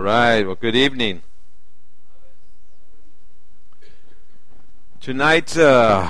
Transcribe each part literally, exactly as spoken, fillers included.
right, well, good evening. Tonight, uh,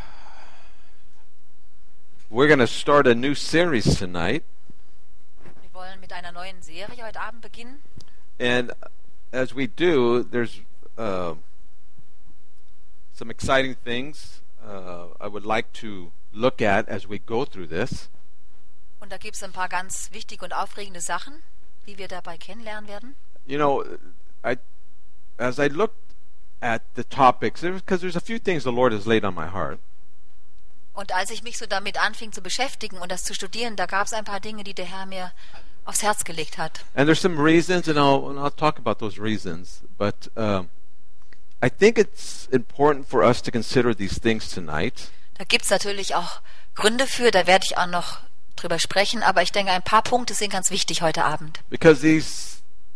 we're going to start a new series tonight. Wir wollen mit einer neuen Serie heute Abend beginnen. And as we do, there's uh, some exciting things uh, I would like to look at as we go through this. Und da gibt es ein paar ganz wichtige und aufregende Sachen, die wir dabei kennenlernen werden. You know, I as I looked at the topics, because there's a few things the Lord has laid on my heart. Und als ich mich so damit anfing zu beschäftigen und das zu studieren, da gab es ein paar Dinge, die der Herr mir aufs Herz gelegt hat. And there's some reasons, and I'll, and I'll talk about those reasons. But um, I think it's important for us to consider these things tonight. Da gibt es natürlich auch Gründe für, da werde ich auch noch drüber sprechen, aber ich denke, ein paar Punkte sind ganz wichtig heute Abend. Because these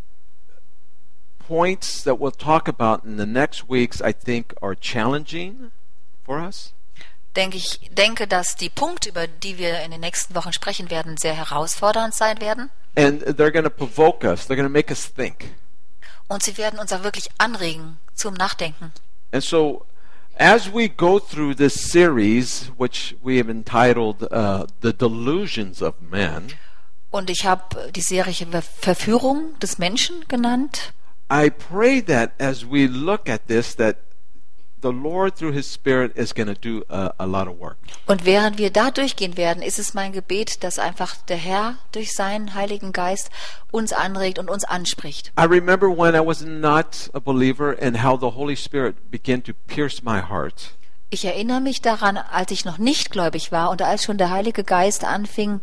points that we'll talk about in the next weeks, I think, are challenging for us. Denke ich denke, dass die Punkte, über die wir in den nächsten Wochen sprechen werden, sehr herausfordernd sein werden. And they're going to provoke us. They're going to make us think. Und sie werden uns auch wirklich anregen zum Nachdenken. And so, as we go through this series, which we have entitled uh, The Delusions of Man, Und ich habe die Serie Ver- Verführung des Menschen genannt. I pray that as we look at this, that the Lord through His Spirit is going to do a, a lot of work. Und während wir da durchgehen werden, ist es mein Gebet, dass einfach der Herr durch seinen Heiligen Geist uns anregt und uns anspricht. I remember when I was not a believer and how the Holy Spirit began to pierce my heart. Ich erinnere mich daran, als ich noch nicht gläubig war und als schon der Heilige Geist anfing,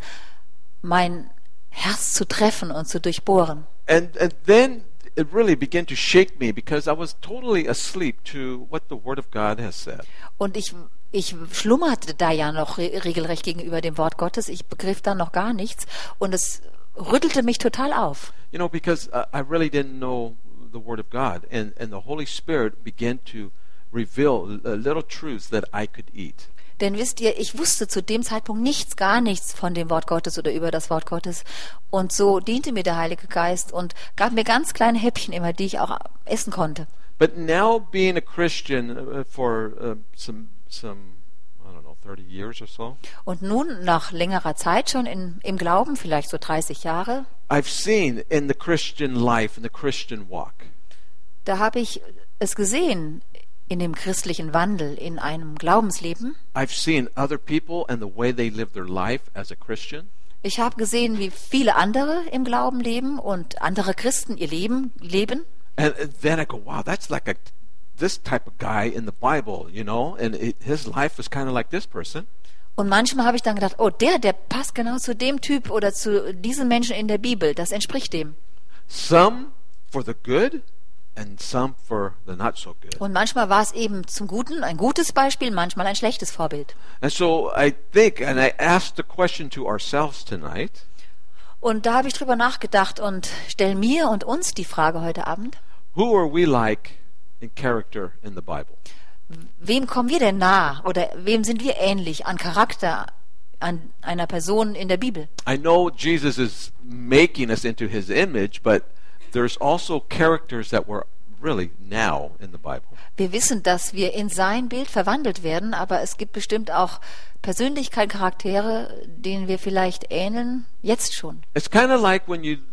mein Herz zu treffen und zu durchbohren. And, and then it really began to shake me because I was totally asleep to what the Word of God has said. Und ich, ich schlummerte da ja noch re- regelrecht gegenüber dem Wort Gottes. Ich begriff da noch gar nichts und es rüttelte mich total auf. You know, because uh, I really didn't know the Word of God. And, and the Holy Spirit began to reveal uh, little truths that I could eat. Denn wisst ihr, ich wusste zu dem Zeitpunkt nichts, gar nichts von dem Wort Gottes oder über das Wort Gottes. Und so diente mir der Heilige Geist und gab mir ganz kleine Häppchen immer, die ich auch essen konnte. But now being a Christian uh, for uh, some, some, I don't know, thirty years or so, Und nun, nach längerer Zeit schon in, im Glauben, vielleicht so dreißig Jahre, I've seen in the Christian life, in the Christian walk, da habe ich es gesehen in dem christlichen Wandel, in einem Glaubensleben. I've seen other people and the way they live their life as a Christian. Ich habe gesehen, wie viele andere im Glauben leben und andere Christen ihr Leben leben. And and then I go, wow, that's like a this type of guy in the Bible, you know, and it, his life was kind of like this person. Und manchmal habe ich dann gedacht, oh, der, der passt genau zu dem Typ oder zu diesem Menschen in der Bibel. Das entspricht dem. Some for the good and some for the not so good. Und manchmal war es eben zum Guten ein gutes Beispiel, manchmal ein schlechtes Vorbild. And so I think, and I asked the question to ourselves tonight, Und da habe ich drüber nachgedacht und stelle mir und uns die Frage heute Abend, who are we like in character in the Bible? wem kommen wir denn nah oder wem sind wir ähnlich an Charakter, an einer Person in der Bibel? I know Jesus is making us into His image, but there's also characters that were really now in the Bible. Wir wissen, dass wir in sein Bild verwandelt werden, aber es gibt bestimmt auch Persönlichkeiten, Charaktere, denen wir vielleicht ähneln, jetzt schon. It's kind of like when you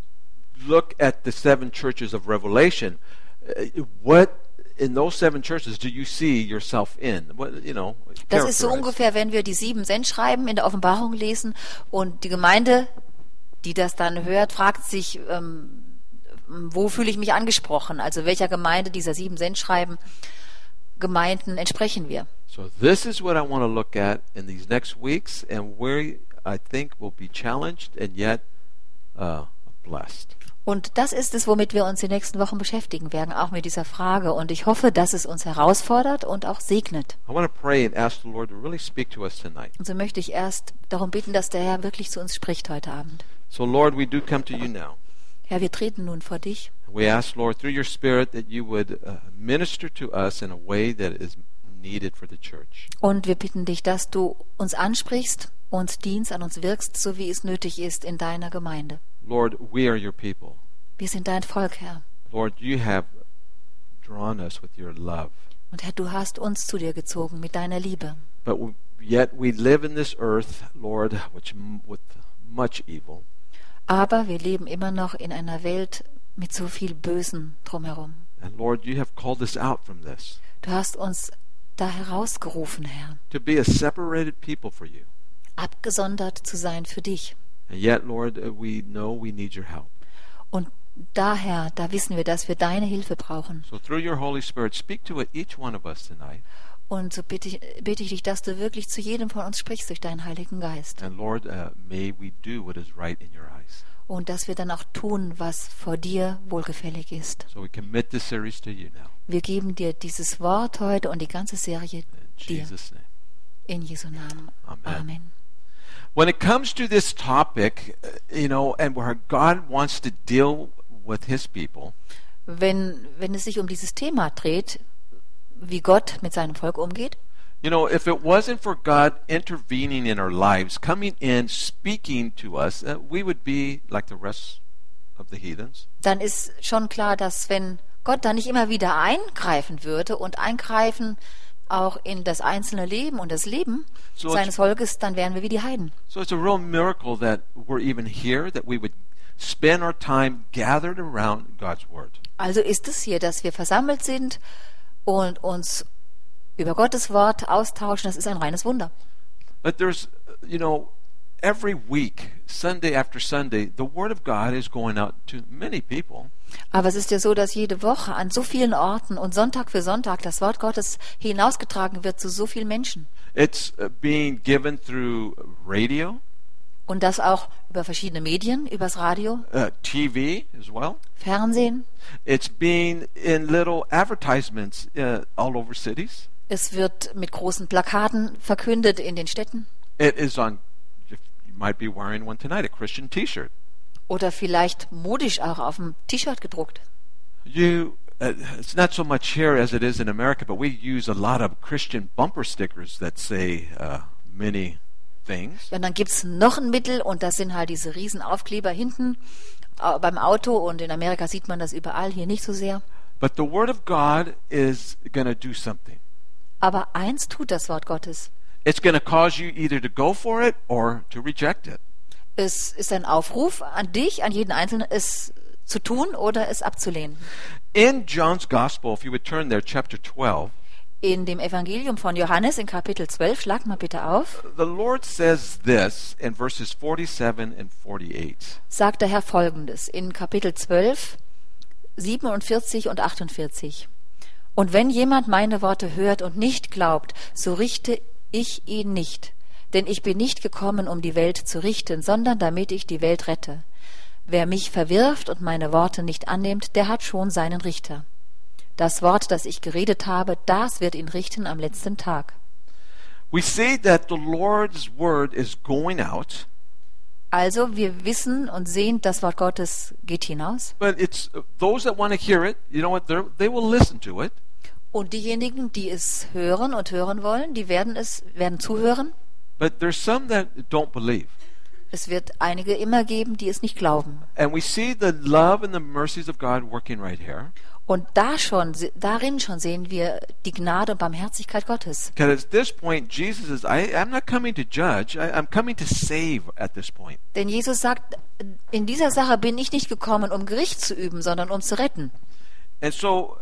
look at the seven churches of Revelation. uh, What in those seven churches do you see yourself in? What, you know, Das ist so characterized? ungefähr, wenn wir die sieben Sendschreiben in der Offenbarung lesen und die Gemeinde, die das dann hört, fragt sich, ähm, wo fühle ich mich angesprochen? Also welcher Gemeinde dieser sieben Sendschreiben Gemeinden entsprechen wir? So this is what I want to look at in these next weeks, and where I think we'll be challenged and yet uh, blessed. Und das ist es, womit wir uns die nächsten Wochen beschäftigen werden, auch mit dieser Frage. Und ich hoffe, dass es uns herausfordert und auch segnet. I want to pray and ask the Lord to really speak to us tonight. Und so möchte ich erst darum bitten, dass der Herr wirklich zu uns spricht heute Abend. So Lord, we do come to you now. Herr, wir treten nun vor dich. We ask, Lord, through your Spirit that you would uh, minister to us in a way that is needed for the church. Und wir bitten dich, dass du uns ansprichst, uns dienst, an uns wirkst, so wie es nötig ist in deiner Gemeinde. Lord, we are your people. Wir sind dein Volk, Herr. Lord, you have drawn us with your love. Und Herr, du hast uns zu dir gezogen mit deiner Liebe. But we, yet we live in this earth, Lord, which m- with much evil. Aber wir leben immer noch in einer Welt mit so viel Bösen drumherum. And Lord, you have called us out from this Du hast uns da herausgerufen, Herr, to be a separated people for you. abgesondert zu sein für dich. And yet, Lord, uh, we know we need your help. Und daher, da wissen wir, dass wir deine Hilfe brauchen. So through your Holy Spirit, speak to each one of us tonight. Und so bitte ich, bitte ich dich, dass du wirklich zu jedem von uns sprichst durch deinen Heiligen Geist. And Lord, uh, may we do what is right in your eyes. Und dass wir dann auch tun, was vor dir wohlgefällig ist. So we commit this series to you now. Wir geben dir dieses Wort heute und die ganze Serie In dir. Jesus' name. In Jesu Namen. Amen. Amen. When it comes to this topic, uh, you know, and where God wants to deal with his people, Wenn, wenn es sich um dieses Thema dreht, wie Gott mit seinem Volk umgeht, you know, if it wasn't for God intervening in our lives, coming in, speaking to us, uh, we would be like the rest of the heathens. dann ist schon klar, dass wenn Gott da nicht immer wieder eingreifen würde und eingreifen auch in das einzelne Leben und das Leben So seines Volkes, dann wären wir wie die Heiden. So it's a real miracle that we're even here, that we would spend our time gathered around God's Word. Also ist es hier, dass wir versammelt sind und uns über Gottes Wort austauschen. Das ist ein reines Wunder. But there's, you know, every week, Sunday after Sunday, the Word of God is going out to many people. Aber es ist ja so, dass jede Woche an so vielen Orten und Sonntag für Sonntag das Wort Gottes hinausgetragen wird zu so vielen Menschen. It's uh, being given through radio, Und das auch über verschiedene Medien, übers Radio, uh, T V as well. Fernsehen. It's being in little advertisements uh, all over cities. Es wird mit großen Plakaten verkündet in den Städten. It is on, you might be wearing one tonight, a Christian T-shirt. Oder vielleicht modisch auch auf dem T-Shirt gedruckt. You, uh, it's not so much here as it is in America, but we use a lot of Christian bumper stickers that say uh, many things. Ja, und dann gibt's noch ein Mittel und das sind halt diese riesen Aufkleber hinten äh, beim Auto und in Amerika sieht man das überall, hier nicht so sehr. But the Word of God is going to do something. Aber eins tut das Wort Gottes. It's going to cause you either to go for it or to reject it. Es ist ein Aufruf an dich, an jeden Einzelnen, es zu tun oder es abzulehnen. In John's Gospel, if you would turn there, chapter twelve, In dem Evangelium von Johannes in Kapitel zwölf, schlag mal bitte auf, the Lord says this in verses forty-seven and forty-eight. sagt der Herr Folgendes in Kapitel zwölf, siebenundvierzig und achtundvierzig. Und wenn jemand meine Worte hört und nicht glaubt, so richte ich ihn nicht. Denn ich bin nicht gekommen, um die Welt zu richten, sondern damit ich die Welt rette. Wer mich verwirft und meine Worte nicht annimmt, der hat schon seinen Richter. Das Wort, das ich geredet habe, das wird ihn richten am letzten Tag. We see that the Lord's word is going out, Also, wir wissen und sehen, das Wort Gottes geht hinaus. but it's uh, those that want to hear it, you know what, they're- they will listen to it. Und diejenigen, die es hören und hören wollen, die werden es, werden zuhören. But there's some that don't believe. Es wird einige immer geben, die es nicht glauben. And we see the love and the mercies of God working right here. Und da schon, darin schon sehen wir die Gnade und Barmherzigkeit Gottes. Because at this point, Jesus is, I, I'm not coming to judge, I, I'm coming to save at this point. Denn Jesus sagt, in dieser Sache bin ich nicht gekommen, um Gericht zu üben, sondern um zu retten. And so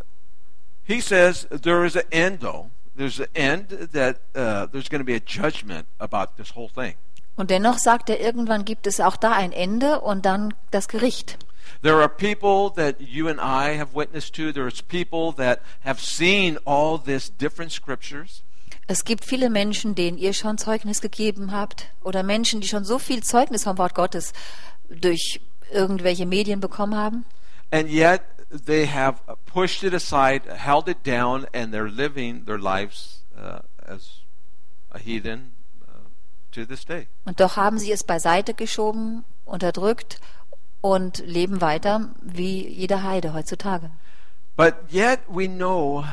he says there is an end, though. There's an end that uh, there's going to be a judgment about this whole thing. Und dennoch sagt er, irgendwann gibt es auch da ein Ende und dann das Gericht. There are people that you and I have witnessed to. There's people that have seen all this different scriptures. Es gibt viele Menschen, denen ihr schon Zeugnis gegeben habt, oder Menschen, die schon so viel Zeugnis vom Wort Gottes durch irgendwelche Medien bekommen haben. And yet they have pushed it aside, held it down, and they're living their lives uh, as a heathen uh, to this day. Und doch haben sie es beiseite geschoben, unterdrückt und leben weiter wie jeder Heide heutzutage. But yet we know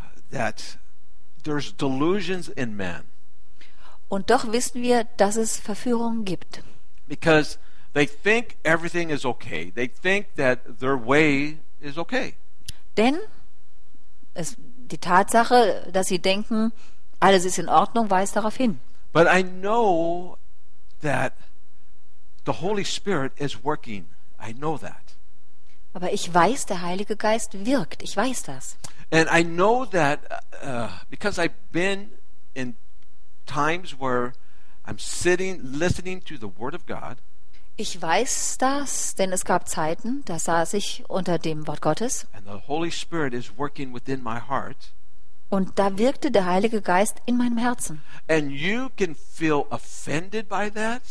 that there's delusions in man. Und doch wissen wir, dass es Verführungen gibt. Because They think everything is okay. They think that their way is okay. Denn es, die Tatsache, dass sie denken, alles ist in Ordnung, weist darauf hin. But I know that the Holy Spirit is working. I know that. Aber ich weiß, der Heilige Geist wirkt. Ich weiß das. And I know that uh, because I've been in times where I'm sitting, listening to the Word of God. Ich weiß das, denn es gab Zeiten, da saß ich unter dem Wort Gottes. And the Holy Spirit is working within my heart. Und da wirkte der Heilige Geist in meinem Herzen. And you can feel offended by that.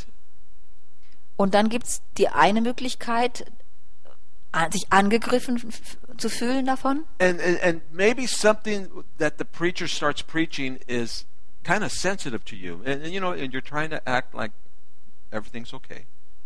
Und dann gibt es die eine Möglichkeit, sich angegriffen f- zu fühlen davon. And, and and maybe something that the preacher starts preaching is kind of sensitive to you. And, and you know, and you're trying to act like everything's okay.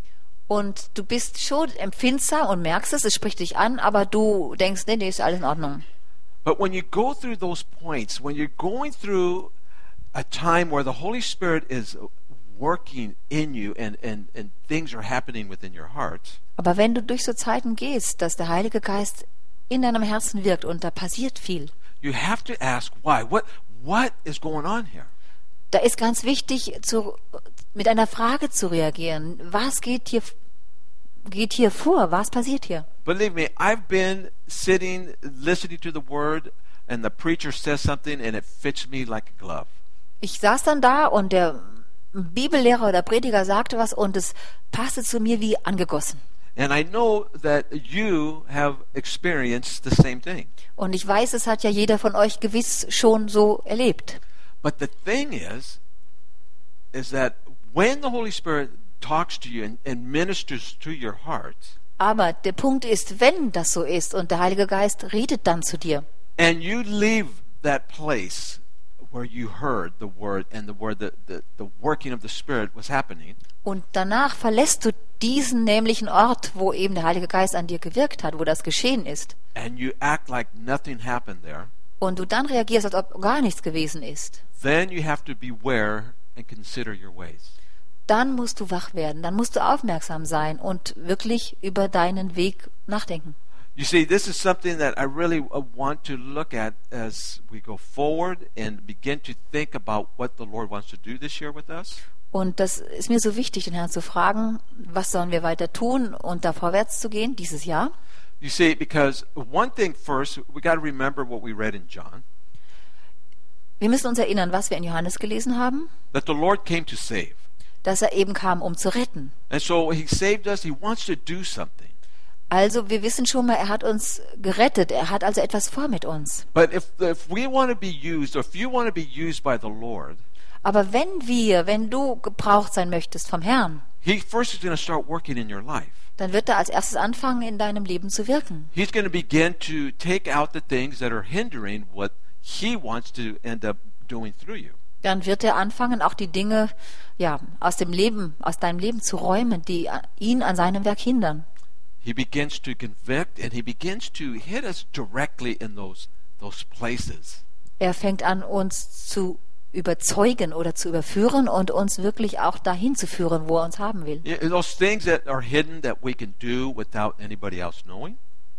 Und du bist schon empfindsam und merkst es, es spricht dich an, aber du denkst, nee, nee, ist alles in Ordnung. But when you go through those points, when you're going through a time where the Holy Spirit is working in you and, and, and things are happening within your heart, Aber wenn du durch so Zeiten gehst, dass der Heilige Geist in deinem Herzen wirkt und da passiert viel, you have to ask why. What what is going on here? da ist ganz wichtig, zu, mit einer Frage zu reagieren. Was geht hier, geht hier vor? Was passiert hier? Believe me, I've been sitting, listening to the Word, and the preacher says something and it fits me like a glove. Ich saß dann da und der Bibellehrer oder Prediger sagte was und es passte zu mir wie angegossen. And I know that you have experienced the same thing. Und ich weiß, es hat ja jeder von euch gewiss schon so erlebt. But the thing is, is that when the Holy Spirit talks to you and, and ministers to your heart, Aber der Punkt ist, wenn das so ist und der Heilige Geist redet dann zu dir and you leave that place where you heard the word and the word, the, the, the working of the Spirit was happening, und danach verlässt du diesen nämlichen Ort, wo eben der Heilige Geist an dir gewirkt hat, wo das geschehen ist, and you act like nothing happened there, und du dann reagierst, als ob gar nichts gewesen ist, then you have to beware and consider your ways. dann musst du wach werden, dann musst du aufmerksam sein und wirklich über deinen Weg nachdenken. You see, this is something that I really uh, want to look at as we go forward and begin to think about what the Lord wants to do this year with us. Und das ist mir so wichtig, den Herrn zu fragen, was sollen wir weiter tun und da vorwärts zu gehen dieses Jahr? You see, because one thing first, we got to remember what we read in John, Wir müssen uns erinnern, was wir in Johannes gelesen haben, that the Lord came to save. dass er eben kam, um zu retten. And so he saved us, he wants to do something. Also wir wissen schon mal, er hat uns gerettet, er hat also etwas vor mit uns. But if if we want to be used, or if you want to be used by the Lord, Aber wenn wir, wenn du gebraucht sein möchtest vom Herrn, he first is going to start working in your life. dann wird er als erstes anfangen, in deinem Leben zu wirken. He's going to begin to take out the things that are hindering what he wants to end up doing through you. Dann wird er anfangen, auch die Dinge, ja, aus dem Leben, aus deinem Leben zu räumen, die ihn an seinem Werk hindern. He begins to convict and he begins to hit us directly in those those places. Er fängt an, uns zu überzeugen oder zu überführen und uns wirklich auch dahin zu führen, wo er uns haben will. Yeah, those things that are hidden that we can do without anybody else knowing.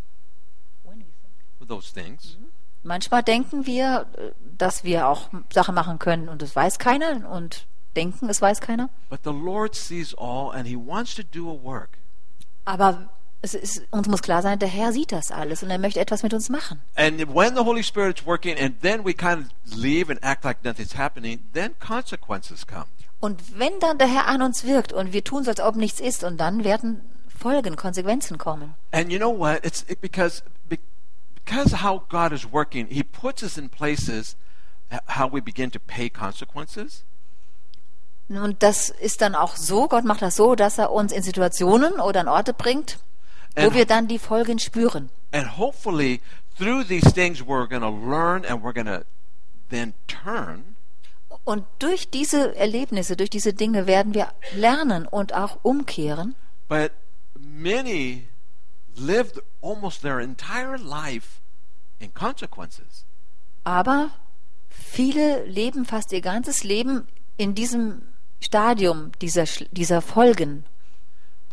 Those things. Manchmal denken wir, dass wir auch Sachen machen können und es weiß keiner und denken, es weiß keiner. But the Lord sees all and he wants to do a work. Aber es ist, uns muss klar sein, der Herr sieht das alles und er möchte etwas mit uns machen. And when the Holy Spirit's working and then we kind of leave and act like nothing's happening, then consequences come. Und wenn dann der Herr an uns wirkt und wir tun so, als ob nichts ist, und dann werden Folgen, Konsequenzen kommen. And you know what? It's it, because because how God is working, he puts us in places how we begin to pay consequences. Und das ist dann auch so, Gott macht das so, dass er uns in Situationen oder an Orte bringt, wo And- wir dann die Folgen spüren. And hopefully through these things we're going to learn and we're going to then turn. Und durch diese Erlebnisse, durch diese Dinge werden wir lernen und auch umkehren. But many lived almost their entire life in consequences. Aber viele leben fast ihr ganzes Leben in diesem Stadium dieser, Sch- dieser Folgen.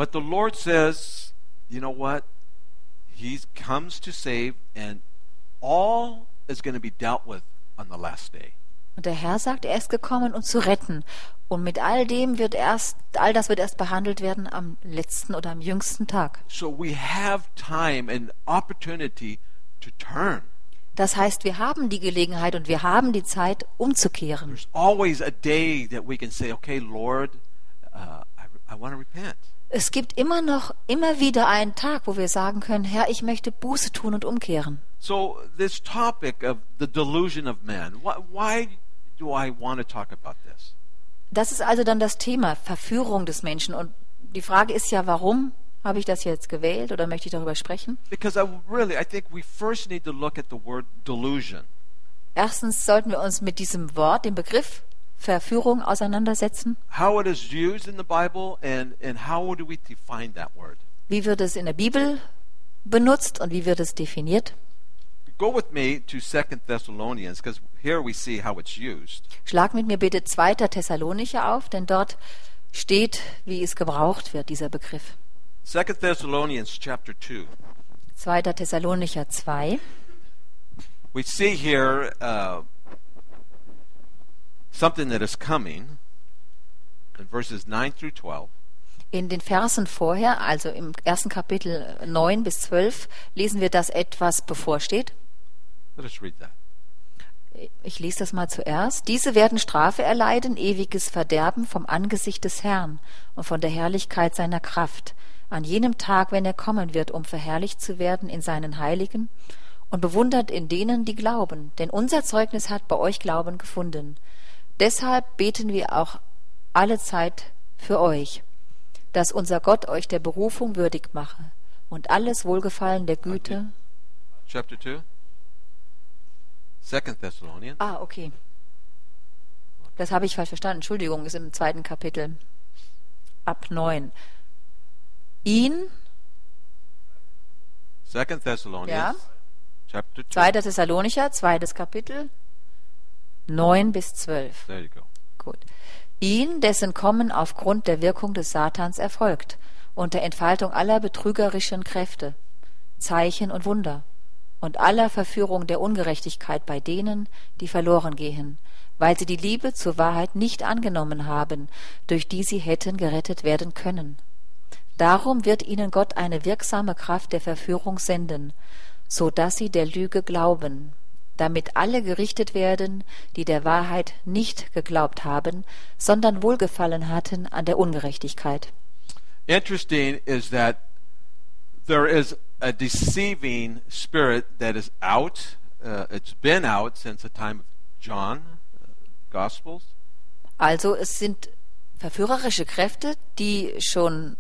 But the Lord says, you know what? He comes to save, and all is going to be dealt with on the last day. Und der Herr sagt, er ist gekommen, um zu retten. Und mit all dem wird erst, all das wird erst behandelt werden am letzten oder am jüngsten Tag. So we have time and opportunity to turn. Das heißt, wir haben die Gelegenheit und wir haben die Zeit, umzukehren. There's always a day that we can say, okay, Lord, uh, I, I want to repent. Es gibt immer noch, immer wieder einen Tag, wo wir sagen können, Herr, ich möchte Buße tun und umkehren. So this topic of the delusion of man, why, why do I want to talk about this? Das ist also dann das Thema Verführung des Menschen. Und die Frage ist ja, warum habe ich das jetzt gewählt oder möchte ich darüber sprechen? Because I really, I think we first need to look at the word delusion. Erstens sollten wir uns mit diesem Wort, dem Begriff Verführung auseinandersetzen. How it is used in the Bible and, and how do we define that word? Wie wird es in der Bibel benutzt und wie wird es definiert? Go with me to Second Thessalonians, because here we see how it's used. Schlag mit mir bitte zweiter Thessalonicher auf, denn dort steht, wie es gebraucht wird, dieser Begriff. Second Thessalonians chapter two. zweiter Thessalonicher zwei. We see here uh, something that is coming in verses nine through twelve. In den Versen vorher, also im ersten Kapitel neun bis zwölf, lesen wir, dass etwas bevorsteht. Let us read that. Ich lese das mal zuerst. Diese werden Strafe erleiden, ewiges Verderben vom Angesicht des Herrn und von der Herrlichkeit seiner Kraft, an jenem Tag, wenn er kommen wird, um verherrlicht zu werden in seinen Heiligen und bewundert in denen, die glauben. Denn unser Zeugnis hat bei euch Glauben gefunden. Deshalb beten wir auch alle Zeit für euch, dass unser Gott euch der Berufung würdig mache und alles Wohlgefallen der Güte. Chapter two. Second Thessalonians. Ah, okay. Das habe ich falsch verstanden. Entschuldigung, ist im zweiten Kapitel. Ab neun. Ihn, Second Thessalonians. Ja. Chapter two. zweiter Thessalonicher, zweites Kapitel, neun bis zwölf. There you go. Gut. Ihn, dessen Kommen aufgrund der Wirkung des Satans erfolgt, unter Entfaltung aller betrügerischen Kräfte, Zeichen und Wunder und aller Verführung der Ungerechtigkeit bei denen, die verloren gehen, weil sie die Liebe zur Wahrheit nicht angenommen haben, durch die sie hätten gerettet werden können. Darum wird ihnen Gott eine wirksame Kraft der Verführung senden, so dass sie der Lüge glauben, damit alle gerichtet werden, die der Wahrheit nicht geglaubt haben, sondern Wohlgefallen hatten an der Ungerechtigkeit. Interesting is that there is a deceiving spirit that is out. Uh, it's been out since the time of John, uh, Gospels. Also es sind verführerische Kräfte, die schon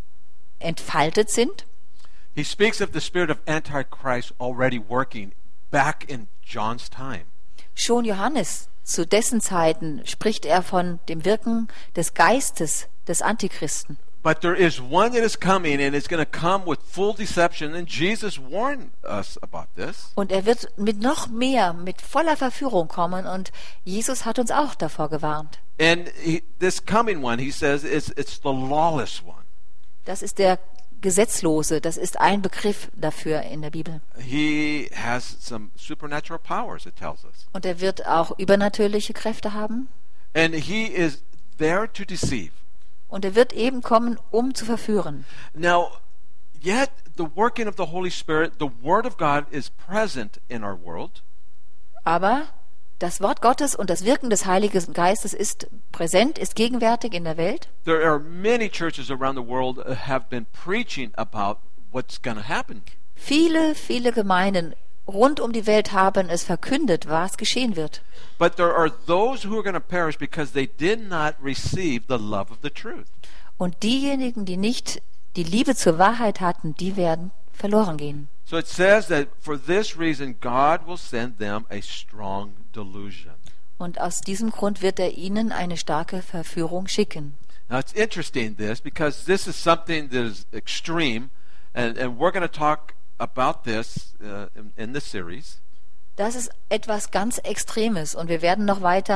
entfaltet sind. He speaks of the spirit of Antichrist already working back in John's time. Schon Johannes, zu dessen Zeiten, spricht er von dem Wirken des Geistes des Antichristen. But there is one that is coming, and it's going to come with full deception, and Jesus warned us about this. Und er wird mit noch mehr, mit voller Verführung kommen, und Jesus hat uns auch davor gewarnt. And he, this coming one, he says, is it's the lawless one. Das ist der Gesetzlose, das ist ein Begriff dafür in der Bibel. He has some supernatural powers, it tells us. Und er wird auch übernatürliche Kräfte haben. And he is there to deceive. Und er wird eben kommen, um zu verführen. Now, yet the working of the Holy Spirit, the Word of God is present in our world. Aber das Wort Gottes und das Wirken des Heiligen Geistes ist präsent, ist gegenwärtig in der Welt. There are many churches around the world that have been preaching about what's going to happen. Viele, viele Gemeinden rund um die Welt haben es verkündet, was geschehen wird. But there are those who are going to perish because they did not receive the love of the truth. Und diejenigen, die nicht die Liebe zur Wahrheit hatten, die werden verloren gehen. So it says that for this reason God will send them a strong delusion. Und aus diesem Grund wird er ihnen eine starke Verführung schicken. Now it's interesting this because this is something that is extreme, and, and we're going to talk about this uh, in, in this series. Das ist etwas ganz Extremes und wir werden noch weiter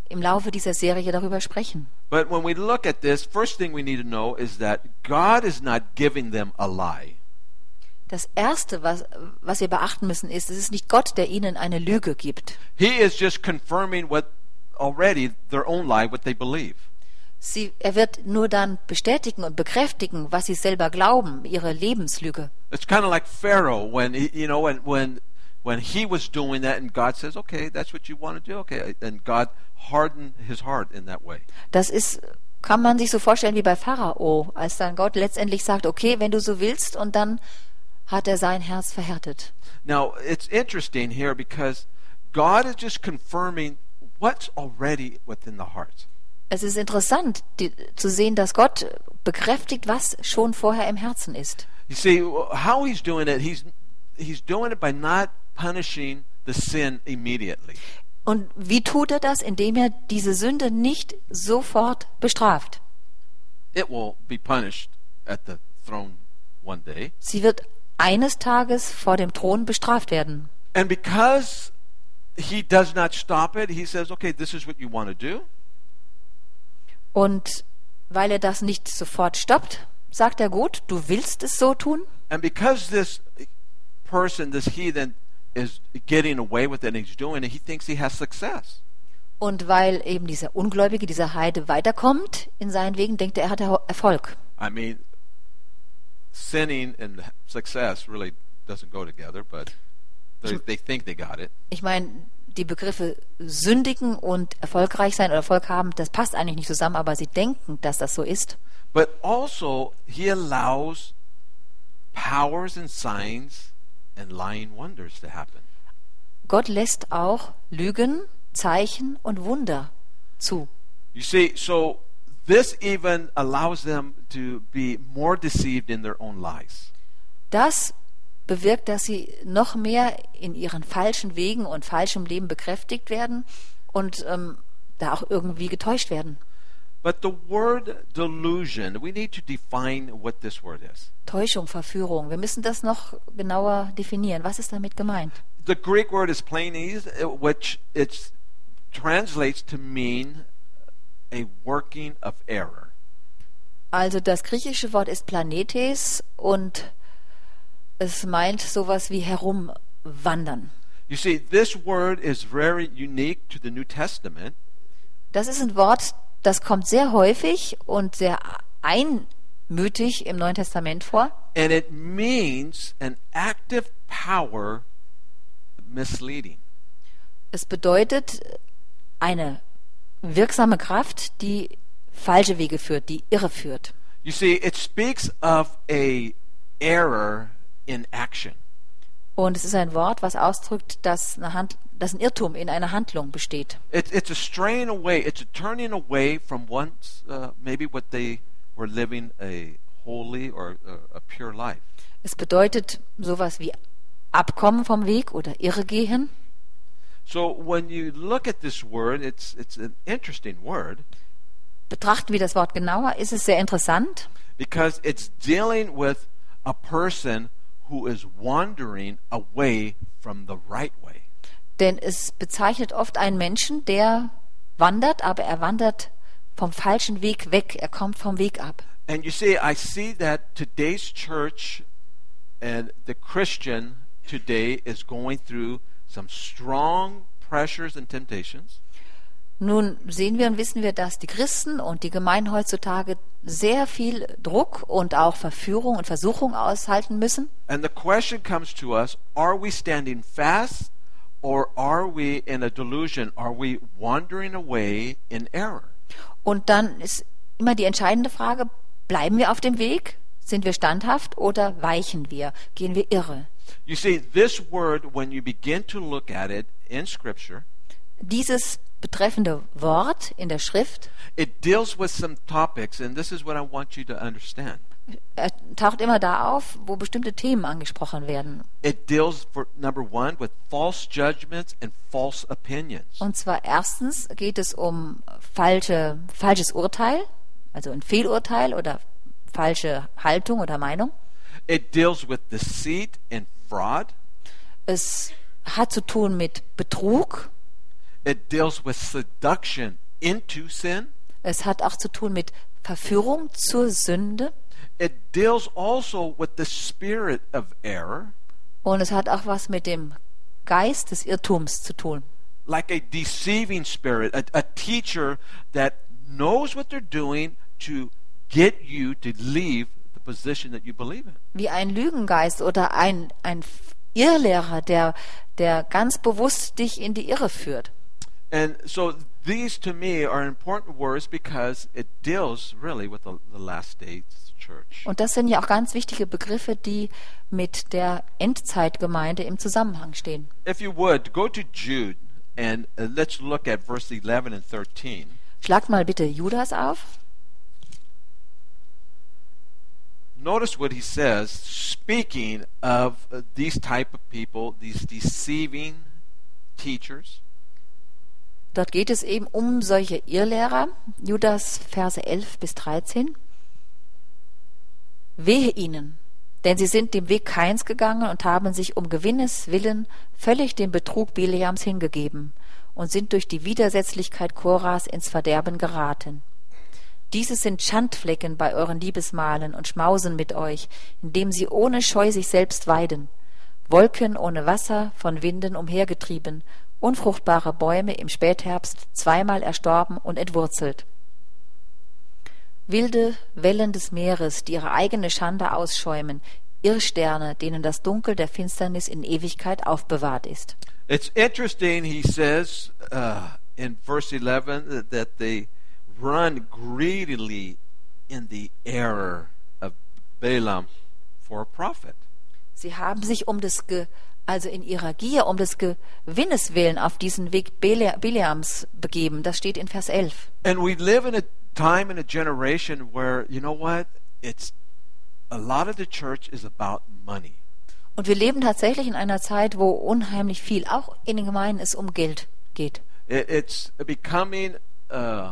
im Laufe dieser Serie darüber sprechen. But when we look at this, first thing we need to know is that God is not giving them a lie. Das Erste, was, was wir beachten müssen, ist, es ist nicht Gott, der ihnen eine Lüge gibt. He is just confirming what already their own lie, what they believe. Sie, er wird nur dann bestätigen und bekräftigen, was sie selber glauben, ihre Lebenslüge. It's kind of like Pharaoh when he, you know when when when he was doing that and God says, okay, that's what you want to do, okay, and God hardened his heart in that way. Das ist, kann man sich so vorstellen wie bei Pharao, als dann Gott letztendlich sagt, okay, wenn du so willst, und dann hat er sein Herz verhärtet. Now, it's interesting here because God is just confirming what's already within the heart. Es ist interessant die, zu sehen, dass Gott bekräftigt, was schon vorher im Herzen ist. You see, how he's doing it, he's he's doing it by not punishing the sin immediately. Und wie tut er das? Indem er diese Sünde nicht sofort bestraft. It will be punished at the throne one day. Sie wird eines Tages vor dem Thron bestraft werden. And because he does not stop it, he says, okay, this is what you want to do. Und weil er das nicht sofort stoppt, sagt er, gut, du willst es so tun. And because this person, this heathen, is getting away with it and he's doing it, he thinks he has success. Und weil eben dieser Ungläubige, dieser Heide weiterkommt in seinen Wegen, denkt er, er hat Erfolg. I mean, sinning and success really doesn't go together, but they, they think they got it. Ich meine, die Begriffe sündigen und erfolgreich sein oder Erfolg haben, das passt eigentlich nicht zusammen, aber sie denken, dass das so ist. But also, he allows powers and signs and lying wonders to happen. Gott lässt auch Lügen, Zeichen und Wunder zu. You see, so this even allows them to be more deceived in their own lies. Das bewirkt, dass sie noch mehr in ihren falschen Wegen und falschem Leben bekräftigt werden und ähm, da auch irgendwie getäuscht werden. But the word delusion, we need to define what this word is. Täuschung, Verführung. Wir müssen das noch genauer definieren. Was ist damit gemeint? The Greek word is planes, which it translates to mean a working of error. Also das griechische Wort ist planetes und es meint sowas wie herumwandern. You see, this word is very unique to the New Testament. Das ist ein Wort, das kommt sehr häufig und sehr einmütig im Neuen Testament vor. And it means an active power misleading. Es bedeutet eine wirksame Kraft, die falsche Wege führt, die irre führt. You see, it speaks of a error in action. Und es ist ein Wort, was ausdrückt, dass, eine Hand, dass ein Irrtum in einer Handlung besteht. It, it's a straying away. It's a turning away from once uh, maybe what they were living a holy or a, a pure life. Es bedeutet sowas wie Abkommen vom Weg oder Irregehen. So when you look at this word, it's it's an interesting word. Betrachten wir das Wort genauer, ist es sehr interessant, because it's dealing with a person who is wandering away from the right way. denn es bezeichnet oft einen Menschen, der wandert, aber er wandert vom falschen Weg weg, er kommt vom Weg ab. And you see, I see that today's church and the Christian today is going through some strong pressures and temptations. Nun sehen wir und wissen wir, dass die Christen und die Gemeinden heutzutage sehr viel Druck und auch Verführung und Versuchung aushalten müssen. And the question comes to us, are we standing fast or are we in a delusion? Are we wandering away in error? Und dann ist immer die entscheidende Frage, bleiben wir auf dem Weg? Sind wir standhaft oder weichen wir? Gehen wir irre? You see, this word, when you begin to look at it in Scripture, Dieses betreffende Wort in der Schrift, it deals with some topics, and this is what I want you to understand. er taucht immer da auf, wo bestimmte Themen angesprochen werden. It deals, for number one, with false judgments and false opinions. Und zwar erstens geht es um falsche, falsches Urteil, also ein Fehlurteil oder falsche Haltung oder Meinung. It deals with deceit and fraud. Es hat zu tun mit Betrug. It deals with seduction into sin. Es hat auch zu tun mit Verführung zur Sünde. It deals also with the spirit of error, Und es hat auch was mit dem Geist des Irrtums zu tun. like a deceiving spirit, a, a teacher that knows what they're doing to get you to leave the position that you believe in. Wie ein Lügengeist oder ein, ein Irrlehrer, der, der ganz bewusst dich in die Irre führt. And so these to me are important words because it deals really with the, the last days church. Und das sind ja auch ganz wichtige Begriffe, die mit der Endzeitgemeinde im Zusammenhang stehen. If you would, go to Jude and uh, let's look at verse eleven and thirteen. Schlagt mal bitte Judas auf. Notice what he says, speaking of uh, these type of people, these deceiving teachers. Dort geht es eben um solche Irrlehrer. Judas Verse elf bis dreizehn. Wehe ihnen, denn sie sind dem Weg Kains gegangen und haben sich um Gewinnes willen völlig dem Betrug Bileams hingegeben und sind durch die Widersetzlichkeit Koras ins Verderben geraten. Diese sind Schandflecken bei euren Liebesmahlen und schmausen mit euch, indem sie ohne Scheu sich selbst weiden. Wolken ohne Wasser, von Winden umhergetrieben, unfruchtbare Bäume im Spätherbst, zweimal erstorben und entwurzelt. Wilde Wellen des Meeres, die ihre eigene Schande ausschäumen, Irrsterne, denen das Dunkel der Finsternis in Ewigkeit aufbewahrt ist. It's interesting, he says uh, in verse eleven that they run greedily in the error of Balaam for a prophet. Sie haben sich um des Ge also in ihrer Gier, um des Gewinnes willen auf diesen Weg Bele Bileams begeben. Das steht in Vers elf. And we live in a time in a generation where, you know what, it's a lot of the church is about money. Und wir leben tatsächlich in einer Zeit, wo unheimlich viel, auch in den Gemeinden, es um Geld geht. It, it's becoming uh,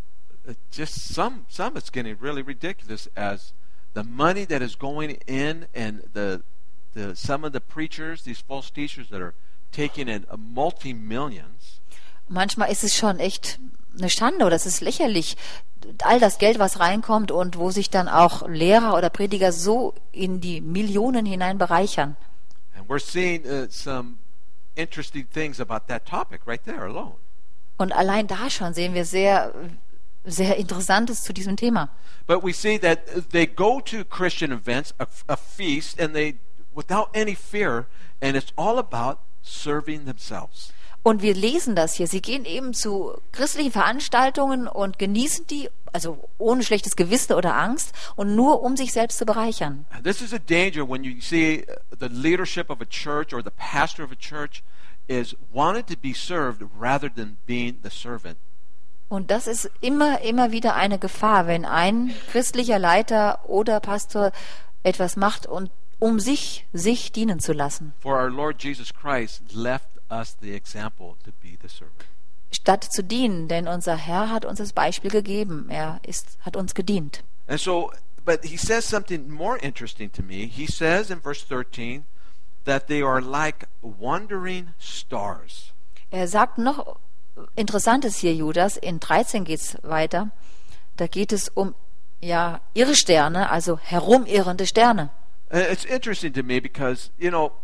just some some it's getting really ridiculous as the money that is going in and the the some of the preachers, these false teachers that are taking in uh, multi millions. Manchmal ist es schon echt eine Schande oder es ist lächerlich, all das Geld, was reinkommt und wo sich dann auch Lehrer oder Prediger so in die Millionen hinein bereichern. And we're seeing uh, some interesting things about that topic right there alone. Und allein da schon sehen wir sehr, sehr Interessantes zu diesem Thema. But we see that they go to Christian events, a, a feast, and they, without any fear, and it's all about serving themselves. Und wir lesen das hier. Sie gehen eben zu christlichen Veranstaltungen und genießen die, also ohne schlechtes Gewissen oder Angst und nur um sich selbst zu bereichern. This is a danger when you see the leadership of a church or the pastor of a church is wanted to be served rather than being the servant. Und das ist immer, immer wieder eine Gefahr, wenn ein christlicher Leiter oder Pastor etwas macht, und um sich, sich dienen zu lassen. For our Lord Jesus Christ left us the example to be the servant. Statt zu dienen, denn unser Herr hat uns das Beispiel gegeben. Er ist, hat uns gedient. And so, but he says something more interesting to me. He says in verse thirteen that they are like wandering stars. Er sagt noch Interessantes hier, Judas. In dreizehn geht es weiter. Da geht es um ja Irrsterne, also herumirrende Sterne. And it's interesting to me because, you know,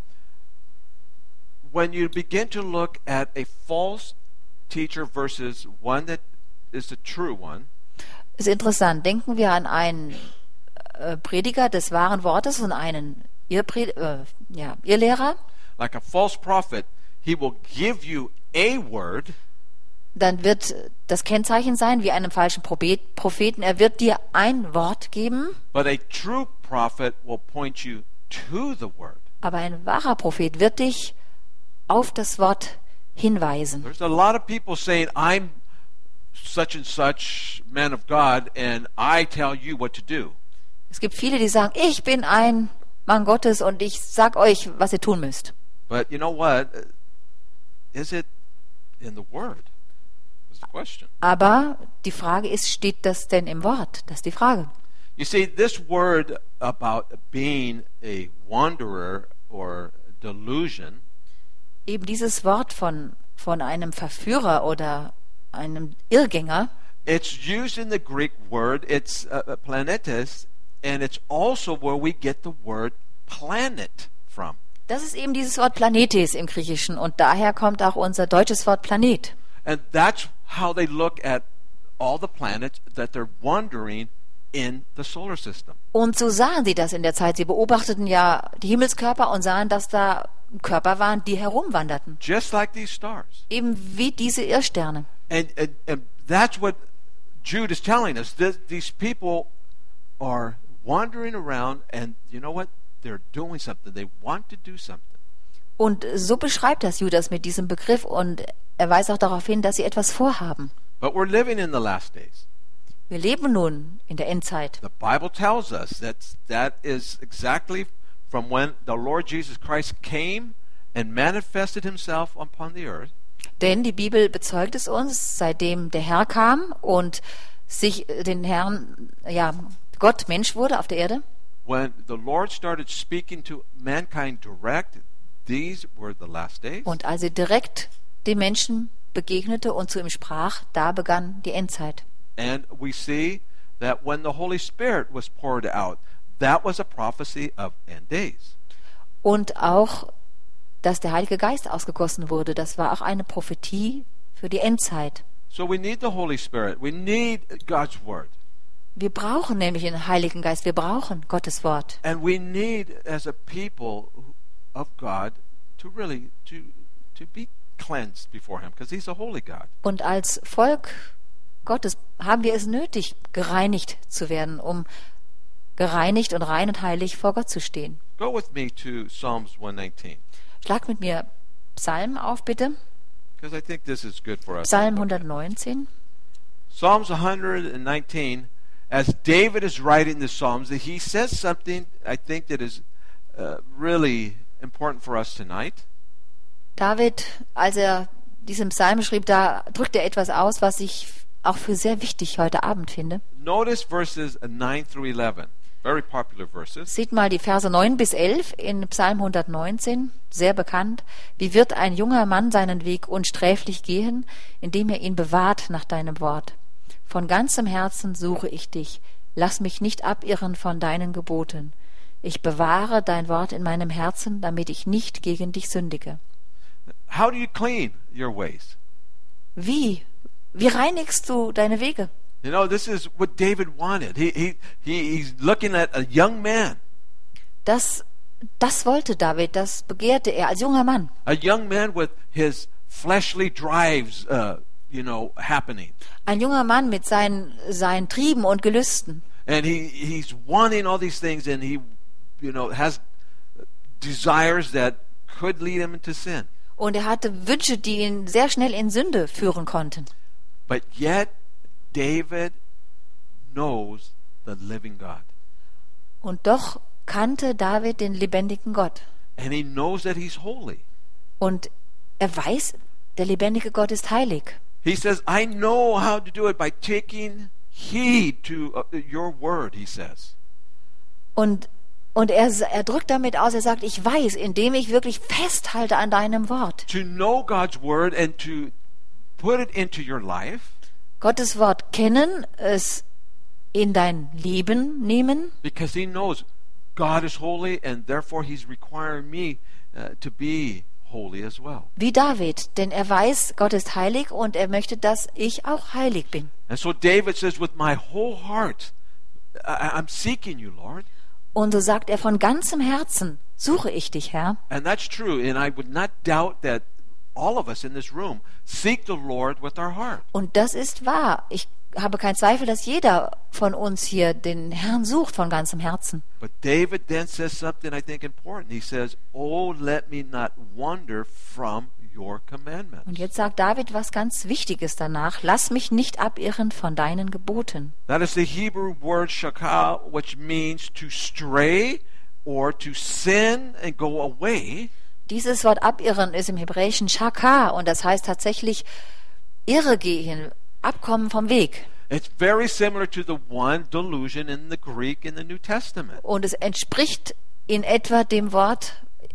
when you begin to look at a false teacher versus one that is the true one. Ist interessant. Denken wir an einen äh, Prediger des wahren Wortes und einen Irrpre äh, ja, Irrlehrer. Like a false prophet, he will give you a word. Dann wird das Kennzeichen sein wie einem falschen Prophet, Propheten. Er wird dir ein Wort geben. But a true prophet will point you to the word. Aber ein wahrer Prophet wird dich auf das Wort hinweisen. There's a lot of people saying, I'm such and such man of God and I tell you what to do. Es gibt viele, die sagen, ich bin ein Mann Gottes und ich sag euch, was ihr tun müsst. But you know what? Is it in the word? That's the question. Aber die Frage ist, steht das denn im Wort? Das ist die Frage. You see, this word about being a wanderer or delusion, Eben dieses Wort von von einem Verführer oder einem Irrgänger. It's used in the Greek word, it's uh, planetes, and it's also where we get the word planet from. Das ist eben dieses Wort Planetes im Griechischen und daher kommt auch unser deutsches Wort Planet. And that's how they look at all the planets that they're wandering in the solar system. Und so sahen sie das in der Zeit. Sie beobachteten ja die Himmelskörper und sahen, dass da Körper waren, die herumwanderten. Just like these stars. Eben wie diese Irrsterne. And, and, and that's what Jude is telling us. This, these people are wandering around and you know what? They're doing something. They want to do something. Und so beschreibt das Judas mit diesem Begriff und er weist auch darauf hin, dass sie etwas vorhaben. But we're living in the last days. Wir leben nun in der Endzeit. The Bible tells us that that is exactly from when the Lord Jesus Christ came and manifested himself upon the earth. Denn die Bibel bezeugt es uns, seitdem der Herr kam und sich den Herrn, ja, Gott Mensch wurde auf der Erde. When the Lord started speaking to mankind direct, these were the last days. Und als er direkt den Menschen begegnete und zu ihm sprach, da begann die Endzeit. And we see that when the Holy Spirit was poured out, that was a prophecy of end days. Und auch, dass der Heilige Geist ausgegossen wurde, das war auch eine Prophetie für die Endzeit. So we need the Holy Spirit. We need God's Word. Wir brauchen nämlich den Heiligen Geist, wir brauchen Gottes Wort. And we need, as a people of God, to really to to be cleansed before Him, because He's a holy God. Und als Volk Gottes haben wir es nötig, gereinigt zu werden, um gereinigt und rein und heilig vor Gott zu stehen. Go with me to Psalms one nineteen. Schlag mit mir Psalm auf, bitte. Because I think this is good for us. Psalm hundertneunzehn. Psalms one nineteen, as David is writing the Psalms, he says something I think that is uh, really important for us tonight. David, als er diesen Psalm schrieb, da drückt er etwas aus, was ich auch für sehr wichtig heute Abend finde. Notice verses nine through eleven. Very popular verses. Seht mal die Verse neun bis elf in Psalm hundertneunzehn, sehr bekannt. Wie wird ein junger Mann seinen Weg unsträflich gehen, indem er ihn bewahrt nach deinem Wort? Von ganzem Herzen suche ich dich. Lass mich nicht abirren von deinen Geboten. Ich bewahre dein Wort in meinem Herzen, damit ich nicht gegen dich sündige. How do you clean your ways? Wie? Wie reinigst du deine Wege? You know, this is what David wanted. He, he, he, he's looking at a young man. Das, das wollte David, das begehrte er als junger Mann. A young man with his fleshly drives, uh, you know, happening. Ein junger Mann mit seinen, seinen Trieben und Gelüsten. And he, he's wanting all these things and he, you know, has desires that could lead him into sin. Und er hatte Wünsche, die ihn sehr schnell in Sünde führen konnten. But yet, David knows the living God. Und doch kannte David den lebendigen Gott. And he knows that he's holy. Und er weiß, der lebendige Gott ist heilig. He says, I know how to do it by taking heed to uh, your word, he says. Und, und er, er drückt damit aus, er sagt, ich weiß, indem ich wirklich festhalte an deinem Wort. To know God's word and to put it into your life. Gottes Wort kennen, es in dein Leben nehmen. Because he knows God is holy and therefore he's requiring me uh, to be holy as well. Wie David, denn er weiß, Gott ist heilig und er möchte, dass ich auch heilig bin. And so David says, with my whole heart, I- I'm seeking you, Lord. Und so sagt er, von ganzem Herzen suche ich dich, Herr. And that's true. And I would not doubt that all of us in this room seek the Lord with our heart. Und das ist wahr. Ich habe keinen Zweifel, dass jeder von uns hier den Herrn sucht von ganzem Herzen. But David then says something I think important. He says, oh, let me not wander from your commandments. Und jetzt sagt David was ganz Wichtiges danach. Lass mich nicht abirren von deinen Geboten. That is the Hebrew word shakal, which means to stray or to sin and go away. Dieses Wort abirren ist im Hebräischen Shaka und das heißt tatsächlich irre gehen, abkommen vom Weg. It's very similar to the one delusion in the Greek in the New Testament. Und es entspricht in etwa dem Wort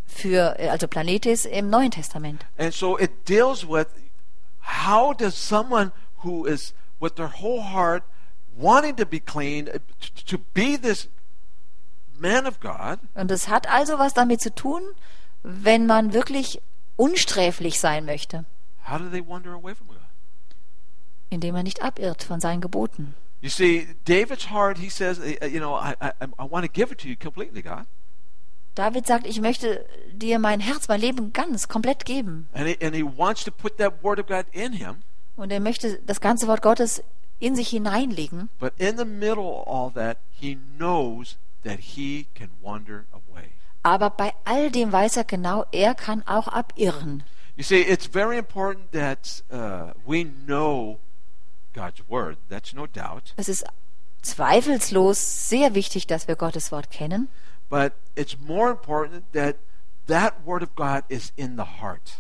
für, also Planetes im Neuen Testament. And so it deals with how does someone who is with their whole heart wanting to be clean, to be this man of God. Und es hat also was damit zu tun, wenn man wirklich unsträflich sein möchte, How do they wander away from God? indem man nicht abirrt von seinen Geboten. You see, David's heart, he says, you know, I, I, I want to give it to you completely, God. David sagt, ich möchte dir mein Herz, mein Leben ganz, komplett geben. And he, and he wants to put that word of God in him. Und er möchte das ganze Wort Gottes in sich hineinlegen. But in the middle of all that, he knows that he can wander away. Aber bei all dem weiß er genau, er kann auch abirren. You see, it's very important that uh, we know God's word. That's no doubt. Es ist zweifellos sehr wichtig, dass wir Gottes Wort kennen. But it's more important that that word of God is in the heart.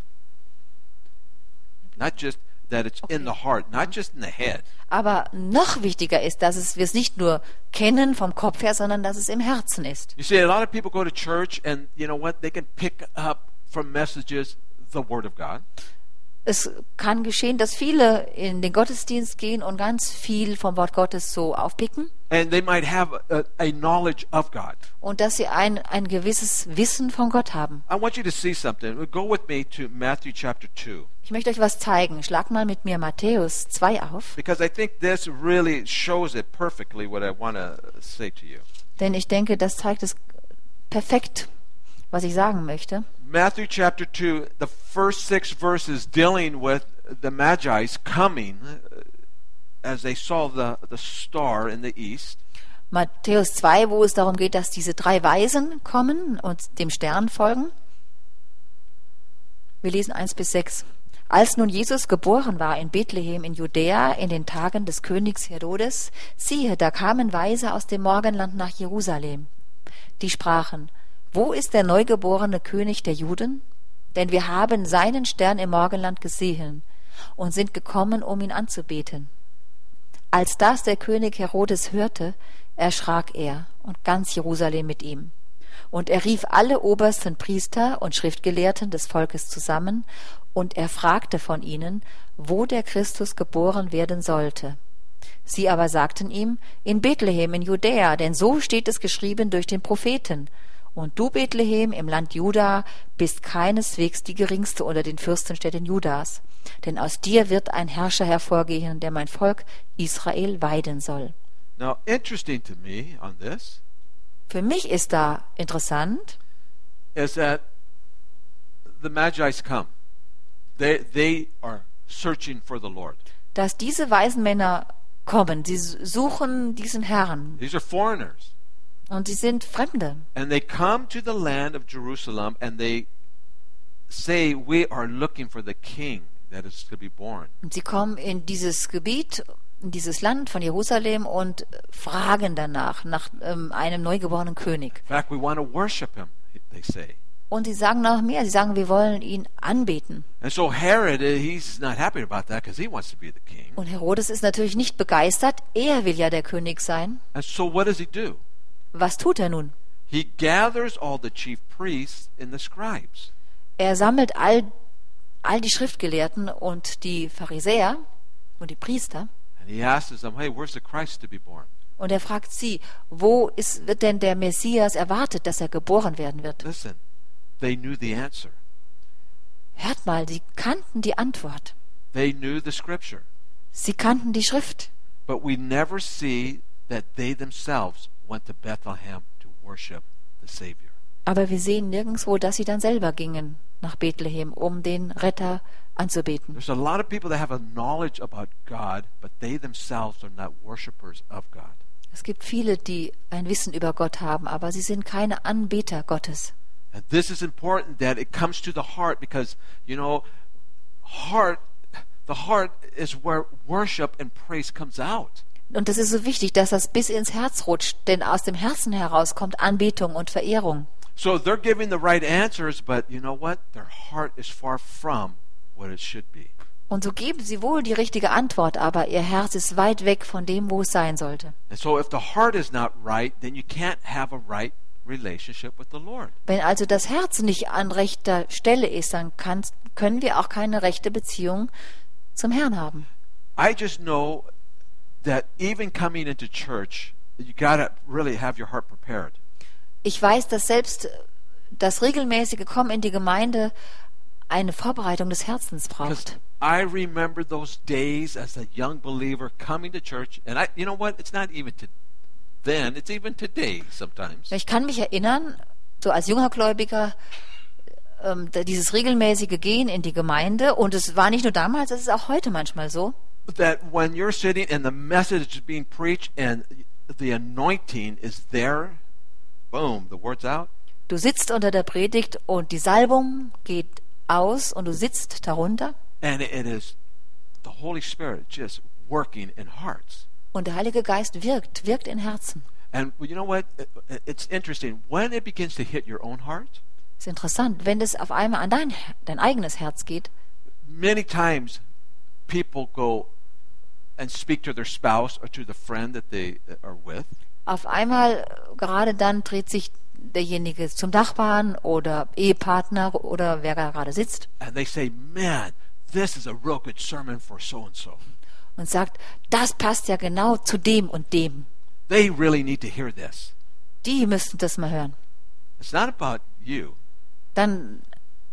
Not just that it's in the heart, not just in the head. Aber noch wichtiger ist, dass es, wir es nicht nur kennen vom Kopf her, sondern dass es im Herzen ist. You see, a lot of people go to church and, you know what, they can pick up from messages the word of God. Es kann geschehen, dass viele in den Gottesdienst gehen und ganz viel vom Wort Gottes so aufpicken. And they might have a, a knowledge of God. Und dass sie ein, ein gewisses Wissen von Gott haben. I want you to see something. Go with me to Matthew chapter two. Ich möchte euch was zeigen. Schlag mal mit mir Matthäus zwei auf. Because I think this really shows it perfectly what I want to say to you. Denn ich denke, das zeigt es perfekt, was ich sagen möchte. Matthew chapter two, the first six verses dealing with the Magi's coming as they saw the, the star in the east. Matthäus zwei, wo es darum geht, dass diese drei Weisen kommen und dem Stern folgen. Wir lesen eins bis sechs. Als nun Jesus geboren war in Bethlehem in Judäa in den Tagen des Königs Herodes, siehe, da kamen Weise aus dem Morgenland nach Jerusalem. Die sprachen: Wo ist der neugeborene König der Juden? Denn wir haben seinen Stern im Morgenland gesehen und sind gekommen, um ihn anzubeten. Als das der König Herodes hörte, erschrak er und ganz Jerusalem mit ihm. Und er rief alle obersten Priester und Schriftgelehrten des Volkes zusammen, und er fragte von ihnen, wo der Christus geboren werden sollte. Sie aber sagten ihm: In Bethlehem in Judäa, denn so steht es geschrieben durch den Propheten. Und du, Bethlehem, im Land Juda, bist keineswegs die geringste unter den Fürstenstädten Judas. Denn aus dir wird ein Herrscher hervorgehen, der mein Volk Israel weiden soll. Now, interesting to me on this Für mich ist da interessant, is that the Magi's come. They, they are searching for the Lord. dass diese weisen Männer kommen. Sie suchen diesen Herrn. These are foreigners. Und sie sind Fremde. And they come to the land of Jerusalem and they say, we are looking for the king that is to be born. Und sie kommen in dieses Gebiet, in dieses Land von Jerusalem und fragen danach, nach ähm, einem neugeborenen König. In fact, we want to worship him, they say. Und sie sagen noch mehr, sie sagen, wir wollen ihn anbeten. And so Herod, he's not happy about that because he wants to be the king. Und Herodes ist natürlich nicht begeistert, er will ja der König sein. And so what does he do? Was tut er nun? He gathers all the chief priests and the scribes. Er sammelt all, all die Schriftgelehrten und die Pharisäer und die Priester. And he asks them, hey, where's the Christ to be born? Und er fragt sie, wo ist, wird denn der Messias erwartet, dass er geboren werden wird? Listen, they knew the answer. Hört mal, sie kannten die Antwort. They knew the scripture. Sie kannten die Schrift. But we never see that they themselves went to Bethlehem to worship the Savior. Aber wir sehen nirgendwo, dass sie dann selber gingen nach Bethlehem, um den Retter anzubeten. There's a lot of people that have a knowledge about God, but they themselves are not worshipers of God. Es gibt viele, die ein Wissen über Gott haben, aber sie sind keine Anbeter Gottes. And this is important that it comes to the heart because, you know, heart, the heart is where worship and praise comes out. Und es ist so wichtig, dass das bis ins Herz rutscht, denn aus dem Herzen heraus kommt Anbetung und Verehrung. So they're giving the right answers, but you know what? Their heart is far from what it should be. Und so geben sie wohl die richtige Antwort, aber ihr Herz ist weit weg von dem, wo es sein sollte. And so if the heart is not right, then you can't have a right relationship with the Lord. Wenn also das Herz nicht an rechter Stelle ist, dann kannst, können wir auch keine rechte Beziehung zum Herrn haben. I just know that even coming into church, you got to really have your heart prepared. Ich weiß, dass selbst das regelmäßige Kommen in die Gemeinde eine Vorbereitung des Herzens Because braucht. I remember those days as a young believer coming to church, and I, you know what? It's not even to then; it's even today sometimes. Ich kann mich erinnern, so als junger Gläubiger, ähm, da- dieses regelmäßige Gehen in die Gemeinde, und es war nicht nur damals, es ist auch heute manchmal so, That when you're sitting and the message is being preached and the anointing is there, boom, the word's out. du sitzt unter der Predigt und die Salbung geht aus und du sitzt darunter And it is the Holy Spirit just working in hearts. und der Heilige Geist wirkt, wirkt in Herzen. And you know what? It- It's interesting. When it begins to hit your own heart, Ist interessant, wenn es auf einmal an dein, dein eigenes Herz geht. many times people go and speak to their spouse or to the friend that they are with. Auf einmal, gerade dann, dreht sich derjenige zum Nachbarn oder Ehepartner oder wer da gerade sitzt And they say, man, this is a real good sermon for so-and-so. und sagt, das passt ja genau zu dem und dem. They really need to hear this. Die müssten das mal hören. It's not about you, Dann,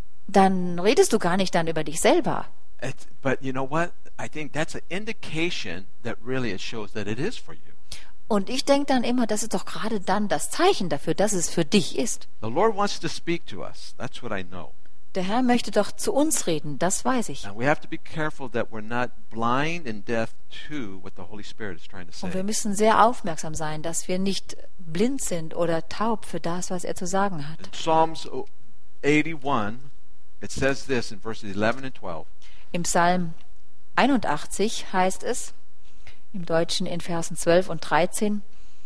dann redest du gar nicht dann über dich selber. it's, but you know what? I think that's an indication that really it shows that it is for you. Und ich denke dann immer, das ist doch gerade dann das Zeichen dafür, dass es für dich ist. The Lord wants to speak to us. That's what I know. Der Herr möchte doch zu uns reden, das weiß ich. And we have to be careful that we're not blind and deaf to what the Holy Spirit is trying to Und wir say. müssen sehr aufmerksam sein, dass wir nicht blind sind oder taub für das, was er zu sagen hat. In Psalms eighty-one, it says this in verses eleven and twelve. Im Psalm einundachtzig heißt es, im Deutschen in Versen zwölf und dreizehn,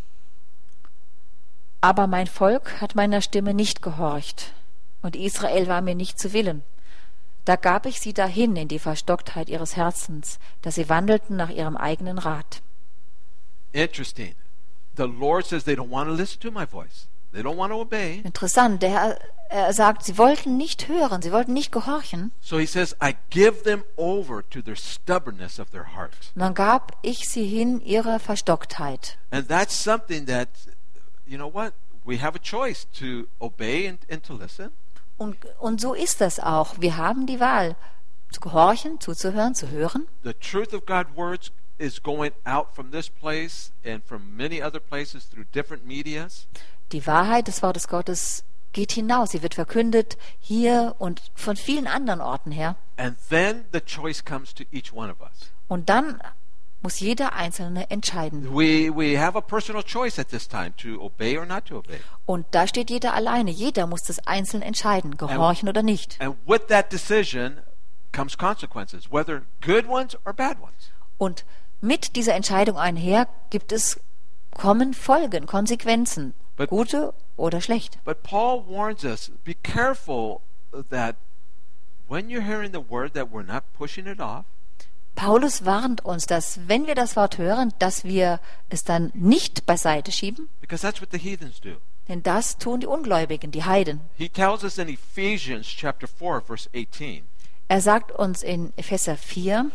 aber mein Volk hat meiner Stimme nicht gehorcht, und Israel war mir nicht zu Willen. Da gab ich sie dahin in die Verstocktheit ihres Herzens, dass sie wandelten nach ihrem eigenen Rat. Interesting. The Lord says they don't want to listen to my voice. They don't want to obey. Interessant, der Herr er sagt, sie wollten nicht hören, sie wollten nicht gehorchen. So he says, I give them over to their stubbornness of their heart. Und dann gab ich sie hin ihrer Verstocktheit. And that's something that, you know what? We have a choice to obey and, and to listen. Und, und so ist das auch. Wir haben die Wahl, zu gehorchen, zuzuhören, zu hören. The truth of God's words is going out from this place and from many other places through different medias. Die Wahrheit des Wortes Gottes geht hinaus. Sie wird verkündet hier und von vielen anderen Orten her. And then the choice comes to each one of us. Und dann muss jeder Einzelne entscheiden. We, we have a personal choice at this time to obey or not to obey. Und da steht jeder alleine. Jeder muss das einzeln entscheiden, gehorchen oder nicht. And with that decision comes consequences, whether good ones or bad ones. Und mit dieser Entscheidung einher gibt es kommen Folgen, Konsequenzen, But- gute oder schlechte. But Paul warns us, be careful that when you're hearing the word that we're not pushing it off, Paulus warnt uns, dass wenn wir das Wort hören, dass wir es dann nicht beiseite schieben, because that's what the heathens do. denn das tun die Ungläubigen, die Heiden. He tells us in Ephesians chapter four, verse eighteen. Er sagt uns in Epheser vier,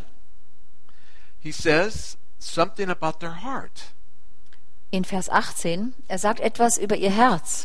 He says something about their heart. in Vers achtzehn, er sagt etwas über ihr Herz,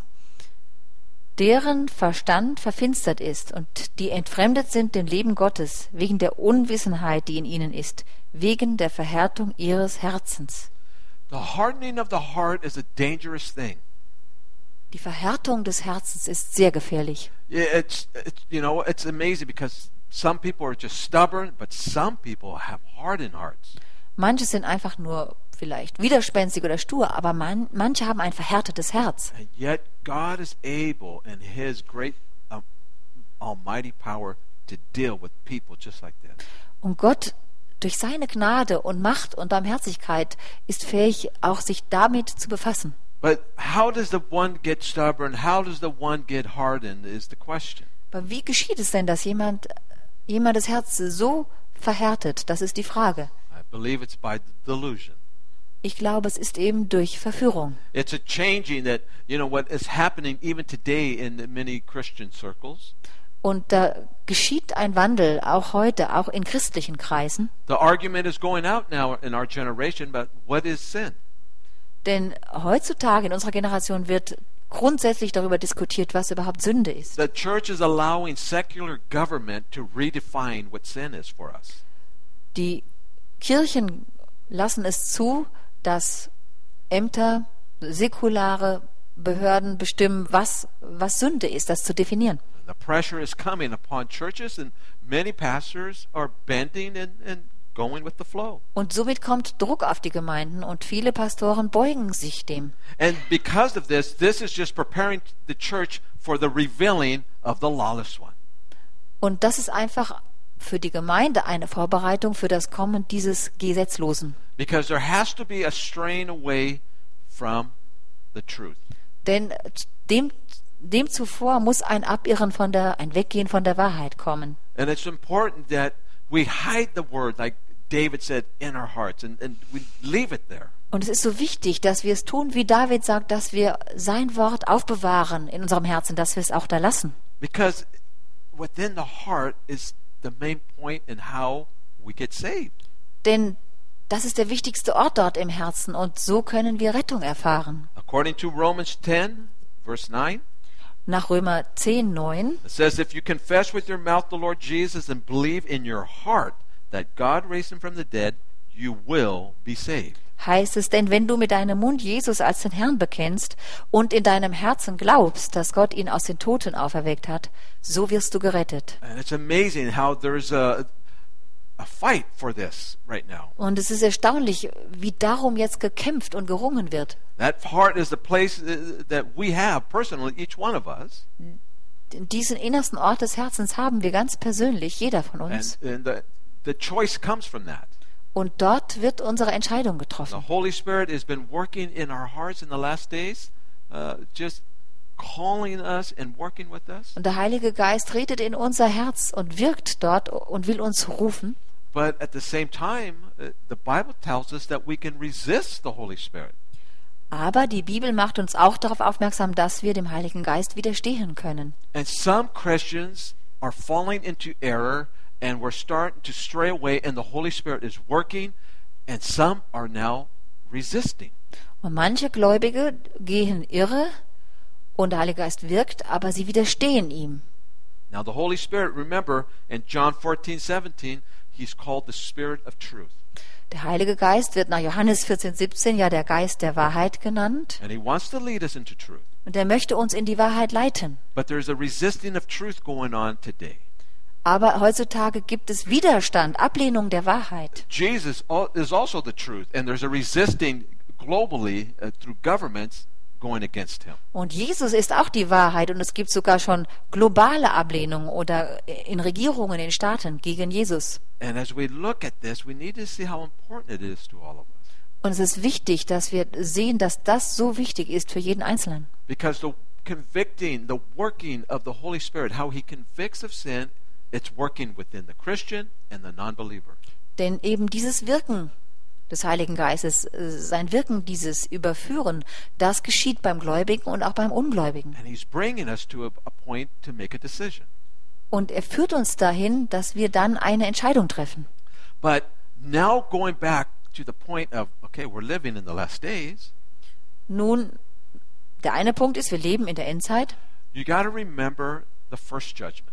deren Verstand verfinstert ist und die entfremdet sind dem Leben Gottes, wegen der Unwissenheit, die in ihnen ist, wegen der Verhärtung ihres Herzens. The hardening of the heart is a dangerous thing. Die Verhärtung des Herzens ist sehr gefährlich. Yeah, It's, it's you know it's amazing because some people are just stubborn, but some people have hardened hearts. Manche sind einfach nur vielleicht widerspenstig oder stur, aber man, manche haben ein verhärtetes Herz. And yet God is able in His great um, almighty power to deal with people just like that. Und Gott durch seine Gnade und Macht und Barmherzigkeit ist fähig, auch sich damit zu befassen. But how does the one get stubborn? How does the one get hardened is the question. Aber wie geschieht es denn, dass jemand, jemand das Herz so verhärtet? Das ist die Frage. I believe it's by delusion. Ich glaube, es ist eben durch Verführung. It's a changing that, you know, what is happening even today in many Christian circles. Und da geschieht ein Wandel, auch heute, auch in christlichen Kreisen. The argument is going out now in our generation about what is sin. Denn heutzutage in unserer Generation wird grundsätzlich darüber diskutiert, was überhaupt Sünde ist. The church is allowing secular government to redefine what sin is for us. Die Kirchen lassen es zu, dass Ämter, säkulare Behörden bestimmen, was, was Sünde ist, das zu definieren. The pressure is coming upon churches, and many pastors are bending and, and going with the flow. Und somit kommt Druck auf die Gemeinden und viele Pastoren beugen sich dem. And because of this, this is just preparing the church for the revealing of the lawless one. Und das ist einfach für die Gemeinde eine Vorbereitung für das Kommen dieses Gesetzlosen. Because there has to be a straying away from the truth. Denn dem, dem zuvor muss ein Abirren von der, ein Weggehen von der Wahrheit kommen. And it's important that we hide the word, like David said, in our hearts, and, and we leave it there. Und es ist so wichtig, dass wir es tun, wie David sagt, dass wir sein Wort aufbewahren in unserem Herzen, dass wir es auch da lassen. Because within the heart is the main point in how we get saved. Denn das ist der wichtigste Ort dort im Herzen und so können wir Rettung erfahren. According to Romans ten, verse nine, Nach Römer zehn, neun it says, if you confess with your mouth the Lord Jesus and believe in your heart that God raised him from the dead, you will be saved. heißt es, denn wenn du mit deinem Mund Jesus als den Herrn bekennst und in deinem Herzen glaubst, dass Gott ihn aus den Toten auferweckt hat, so wirst du gerettet. And it's amazing how there's a, a fight for this right now. Und es ist erstaunlich, wie darum jetzt gekämpft und gerungen wird. That heart is the place uh, that we have personally, each one of us. Diesen innersten Ort des Herzens haben wir ganz persönlich, jeder von uns. And, and the, the choice comes from that. Und dort wird unsere Entscheidung getroffen. The Holy Spirit has been working in our hearts in the last days, uh, just calling us and working with us. Und der Heilige Geist redet in unser Herz und wirkt dort und will uns rufen. But at the same time, uh, the Bible tells us that we can resist the Holy Spirit. Aber die Bibel macht uns auch darauf aufmerksam, dass wir dem Heiligen Geist widerstehen können. And some Christians are falling into error, and we're starting to stray away, and the Holy Spirit is working, and some are now resisting. Und manche Gläubige gehen irre und der Heilige Geist wirkt, aber sie widerstehen ihm. Now the Holy Spirit, remember, in John fourteen, seventeen, he's called the Spirit of Truth. Der Heilige Geist wird nach Johannes vierzehn, siebzehn ja der Geist der Wahrheit genannt. And he wants to lead us into truth. Und er möchte uns in die Wahrheit leiten. But there's a resisting of truth going on today. Aber heutzutage gibt es Widerstand, Ablehnung der Wahrheit. Jesus al- is also the truth, and there's a resisting globally uh, through governments going against him. Und Jesus ist auch die Wahrheit und es gibt sogar schon globale Ablehnung oder in Regierungen, in Staaten gegen Jesus. And as we look at this, we need to see how important it is to all of us. Und es ist wichtig, dass wir sehen, dass das so wichtig ist für jeden Einzelnen. Because the convicting, the working of the Holy Spirit, how he convicts of sin, it's working within the Christian and the non-believer. Denn eben dieses Wirken des Heiligen Geistes, sein Wirken, dieses Überführen, das geschieht beim Gläubigen und auch beim Ungläubigen. And he's bringing us to a, a point to make a decision. Und er führt uns dahin, dass wir dann eine Entscheidung treffen. But now going back to the point of, okay, we're living in the last days, Nun, der eine Punkt ist, wir leben in der Endzeit, you got to remember the first judgment.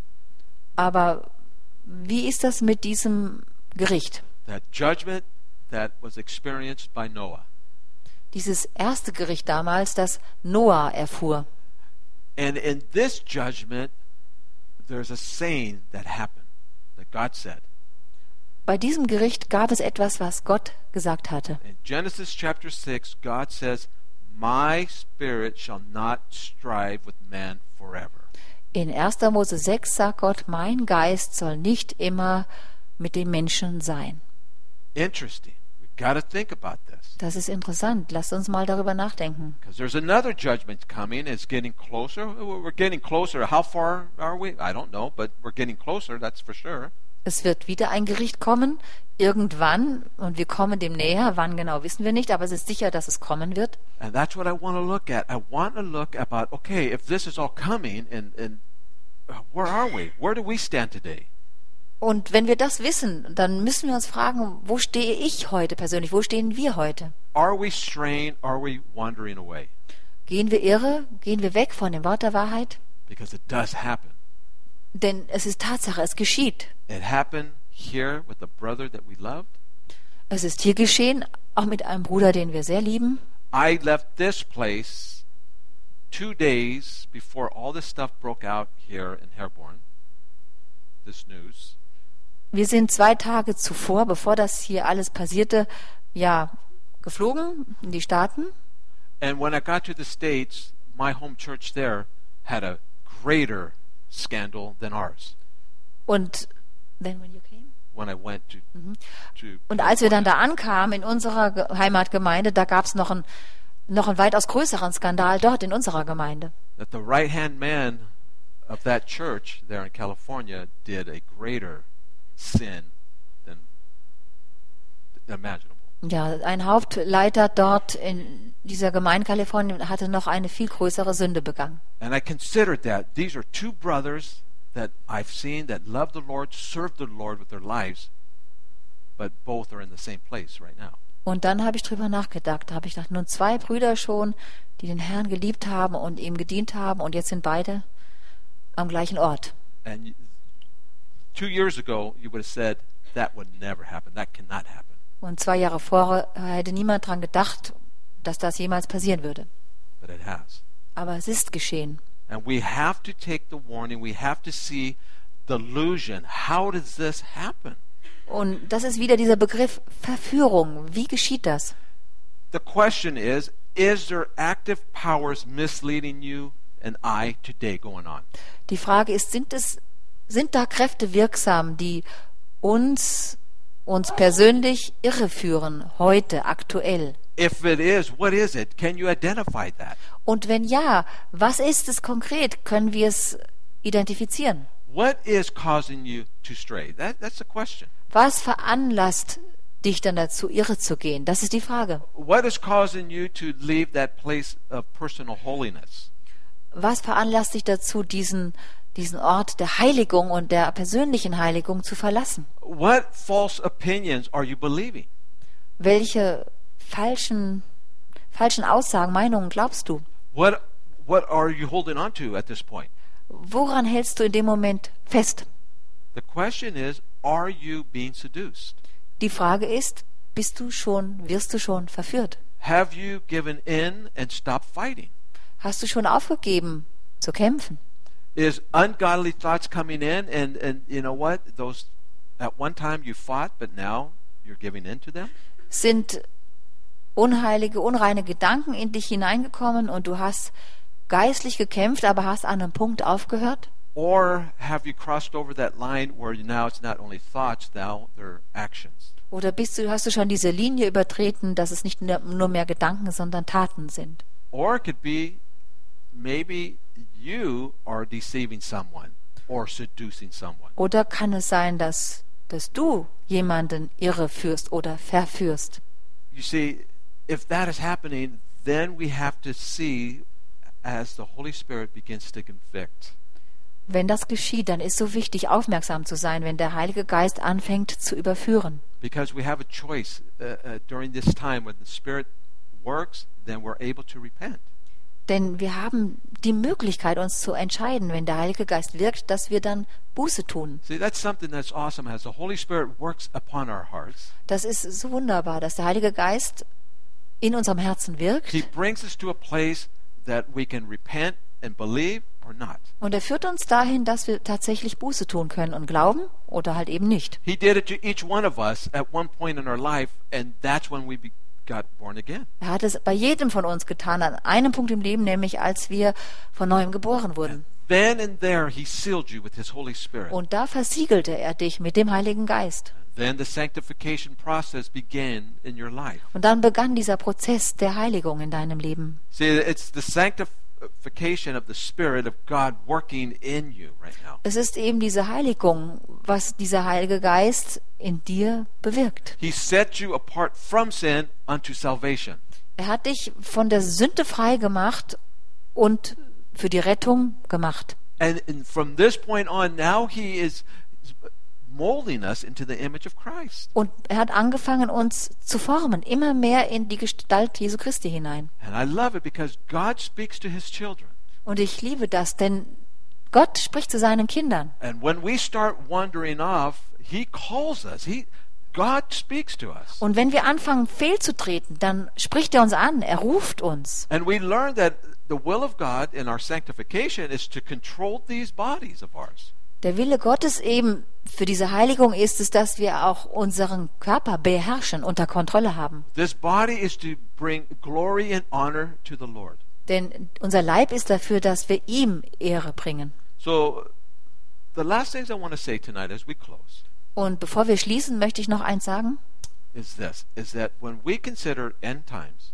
aber wie ist das mit diesem Gericht? That judgment that was experienced by Noah. Dieses erste Gericht damals, das Noah erfuhr. And in this judgment, there's a saying that happened, that God said. Bei diesem Gericht gab es etwas, was Gott gesagt hatte. In Genesis chapter six, God says, my spirit shall not strive with man forever. In erster Mose sechs sagt Gott, mein Geist soll nicht immer mit den Menschen sein. Interesting. We've got to think about this. Das ist interessant. Lasst uns mal darüber nachdenken. Because there's another judgment coming. It's getting closer. We're getting closer. How far are we? I don't know, but we're getting closer, that's for sure. Es wird wieder ein Gericht kommen, irgendwann, und wir kommen dem näher. Wann genau, wissen wir nicht, aber es ist sicher, dass es kommen wird. And that's what I want to look at. I want to look about, okay, if this is all coming, and, and where are we? Where do we stand today? Und wenn wir das wissen, dann müssen wir uns fragen, wo stehe ich heute persönlich? Wo stehen wir heute? Are we straying? Are we wandering away? Gehen wir irre? Gehen wir weg von dem Wort der Wahrheit? Because it does happen. Denn es ist Tatsache, es geschieht. It happened here with a brother that we loved. Es ist hier geschehen, auch mit einem Bruder, den wir sehr lieben. I left this place two days before all this stuff broke out here in Herborn, this news. Wir sind zwei Tage zuvor, bevor das hier alles passierte, ja, geflogen in die Staaten. And when I got to the States, my home church there had a greater scandal than ours. Und then when you came? When I went to, Mhm. to Und als wir dann da ankamen in unserer Ge- Heimatgemeinde, da gab es noch einen noch einen weitaus größeren Skandal dort in unserer Gemeinde. that the right-hand man of that church there in California did a greater sin than imaginable. Ja, ein Hauptleiter dort in dieser Gemeinde Kalifornien hatte noch eine viel größere Sünde begangen. And I considered that these are two brothers that I've seen that love the Lord, serve the Lord with their lives, but both are in the same place right now. Und dann habe ich drüber nachgedacht. Da habe ich gedacht, nun zwei Brüder schon, die den Herrn geliebt haben und ihm gedient haben, und jetzt sind beide am gleichen Ort. And two years ago, you would have said, that would never happen. That cannot happen. Und zwei Jahre vorher hätte niemand dran gedacht, dass das jemals passieren würde. But it has. Aber es ist geschehen. And we have to take the warning. We have to see the illusion. How does this happen? Und das ist wieder dieser Begriff Verführung. Wie geschieht das? The question is, is there active powers misleading you and I today going on? Die Frage ist, sind es, sind da Kräfte wirksam, die uns, uns persönlich irreführen, heute, aktuell? If it is, what is it? Can you identify that? Und wenn ja, was ist es konkret? Können wir es identifizieren? What is causing you to stray? That, that's the question. Was veranlasst dich dann dazu, irre zu gehen? Das ist die Frage. What is causing you to leave that place of personal holiness? Was veranlasst dich dazu, diesen, diesen Ort der Heiligung und der persönlichen Heiligung zu verlassen? What false opinions are you believing? Welche falschen, falschen Aussagen, Meinungen glaubst du? What, what are you holding on to at this point? Woran hältst du in dem Moment fest? The question is, are you being seduced? Die Frage ist, bist du schon, wirst du schon verführt? Have you given in and stopped fighting? Hast du schon aufgegeben zu kämpfen? Is ungodly thoughts coming in and, and you know what? Those at one time you fought, but now you're giving in to them? Sind unheilige, unreine Gedanken in dich hineingekommen und du hast geistlich gekämpft, aber hast an einem Punkt aufgehört? Or have you crossed over that line where now it's not only thoughts, now they're actions? Oder bist du, hast du schon diese Linie übertreten, dass es nicht nur mehr Gedanken, sondern Taten sind? Or it could be maybe you are deceiving someone or seducing someone. Oder kann es sein, dass, dass du jemanden irreführst oder verführst? You see, if that is happening, then we have to see as the Holy Spirit begins to convict. Wenn das geschieht, dann ist so wichtig, aufmerksam zu sein, wenn der Heilige Geist anfängt zu überführen. Because we have a choice uh, uh, during this time when the Spirit works, then we're able to repent. Denn wir haben die Möglichkeit, uns zu entscheiden, wenn der Heilige Geist wirkt, dass wir dann Buße tun. See, that's something that's awesome as the Holy Spirit works upon our hearts. Das ist so wunderbar, dass der Heilige Geist in unserem Herzen wirkt. He brings us to a place that we can repent and believe or not. Und er führt uns dahin, dass wir tatsächlich Buße tun können und glauben oder halt eben nicht. He did it to each one of us at one point in our life, and that's when we be- got born again. Er hat es bei jedem von uns getan, an einem Punkt im Leben, nämlich als wir von neuem geboren wurden. Then and there, He sealed you with His Holy Spirit. Und da versiegelte er dich mit dem Heiligen Geist. Then the sanctification process began in your life. Und dann begann dieser Prozess der Heiligung in deinem Leben. See, it's the sanctif- sanctification of the Spirit of God working in you right now. Es ist eben diese Heiligung, was dieser Heilige Geist in dir bewirkt. He set you apart from sin unto salvation. Er hat dich von der Sünde frei gemacht und für die Rettung gemacht. And, and from this point on, now he is molding us into the image of Christ. Und er hat angefangen, uns zu formen, immer mehr in die Gestalt Jesu Christi hinein. And I love it because God speaks to his children. Und ich liebe das, denn Gott spricht zu seinen Kindern. And when we start wandering off, he calls us. He, God speaks to us. Und wenn wir anfangen, fehlzutreten, dann spricht er uns an, er ruft uns. And we learn that the will of God in our sanctification is to control these bodies of ours. Der Wille Gottes eben für diese Heiligung ist es, dass wir auch unseren Körper beherrschen, unter Kontrolle haben. This body is to bring glory and honor to the Lord. Denn unser Leib ist dafür, dass wir ihm Ehre bringen. So, the last things I want to say tonight as we close Und bevor wir schließen, möchte ich noch eins sagen. is this, is that when we consider end times,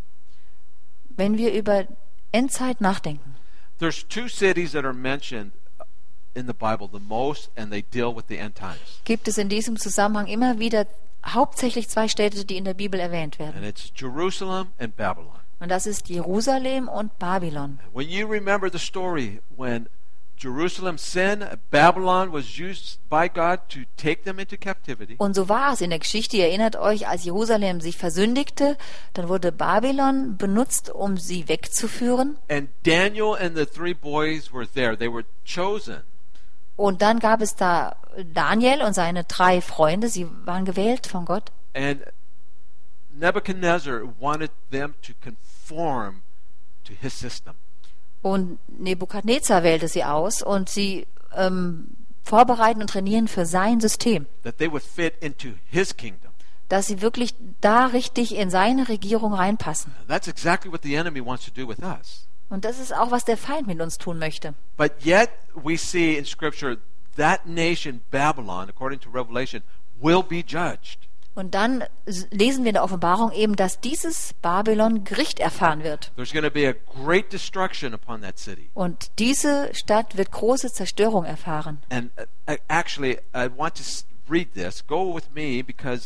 Wenn wir über Endzeit nachdenken, there's two cities that are mentioned in the Bible the most, and they deal with the end times. gibt es in diesem Zusammenhang immer wieder hauptsächlich zwei Städte, die in der Bibel erwähnt And werden. it's Jerusalem and Babylon. Und das ist Jerusalem und Babylon. When you remember the story when Jerusalem sinned, Babylon was used by God to take them into captivity. Und so war es in der Geschichte. Ihr erinnert euch, als Jerusalem sich versündigte, dann wurde Babylon benutzt, um sie wegzuführen. And Daniel and the three boys were there. They were chosen. Und dann gab es da Daniel und seine drei Freunde. Sie waren gewählt von Gott. And Nebuchadnezzar wanted them to conform to his system. Und Nebukadnezar wählte sie aus und sie ähm, vorbereiten und trainieren für sein System, That they would fit into his kingdom. dass sie wirklich da richtig in seine Regierung reinpassen. That's exactly what the enemy wants to do with us. Und das ist auch, was der Feind mit uns tun möchte. But yet we see in Scripture that nation, Babylon, according to Revelation, will be judged. Und dann s- lesen wir in der Offenbarung eben, dass dieses Babylon Gericht erfahren wird. There's going to be a great destruction upon that city. Und diese Stadt wird große Zerstörung erfahren. And uh, actually, I want to s- read this. Go with me because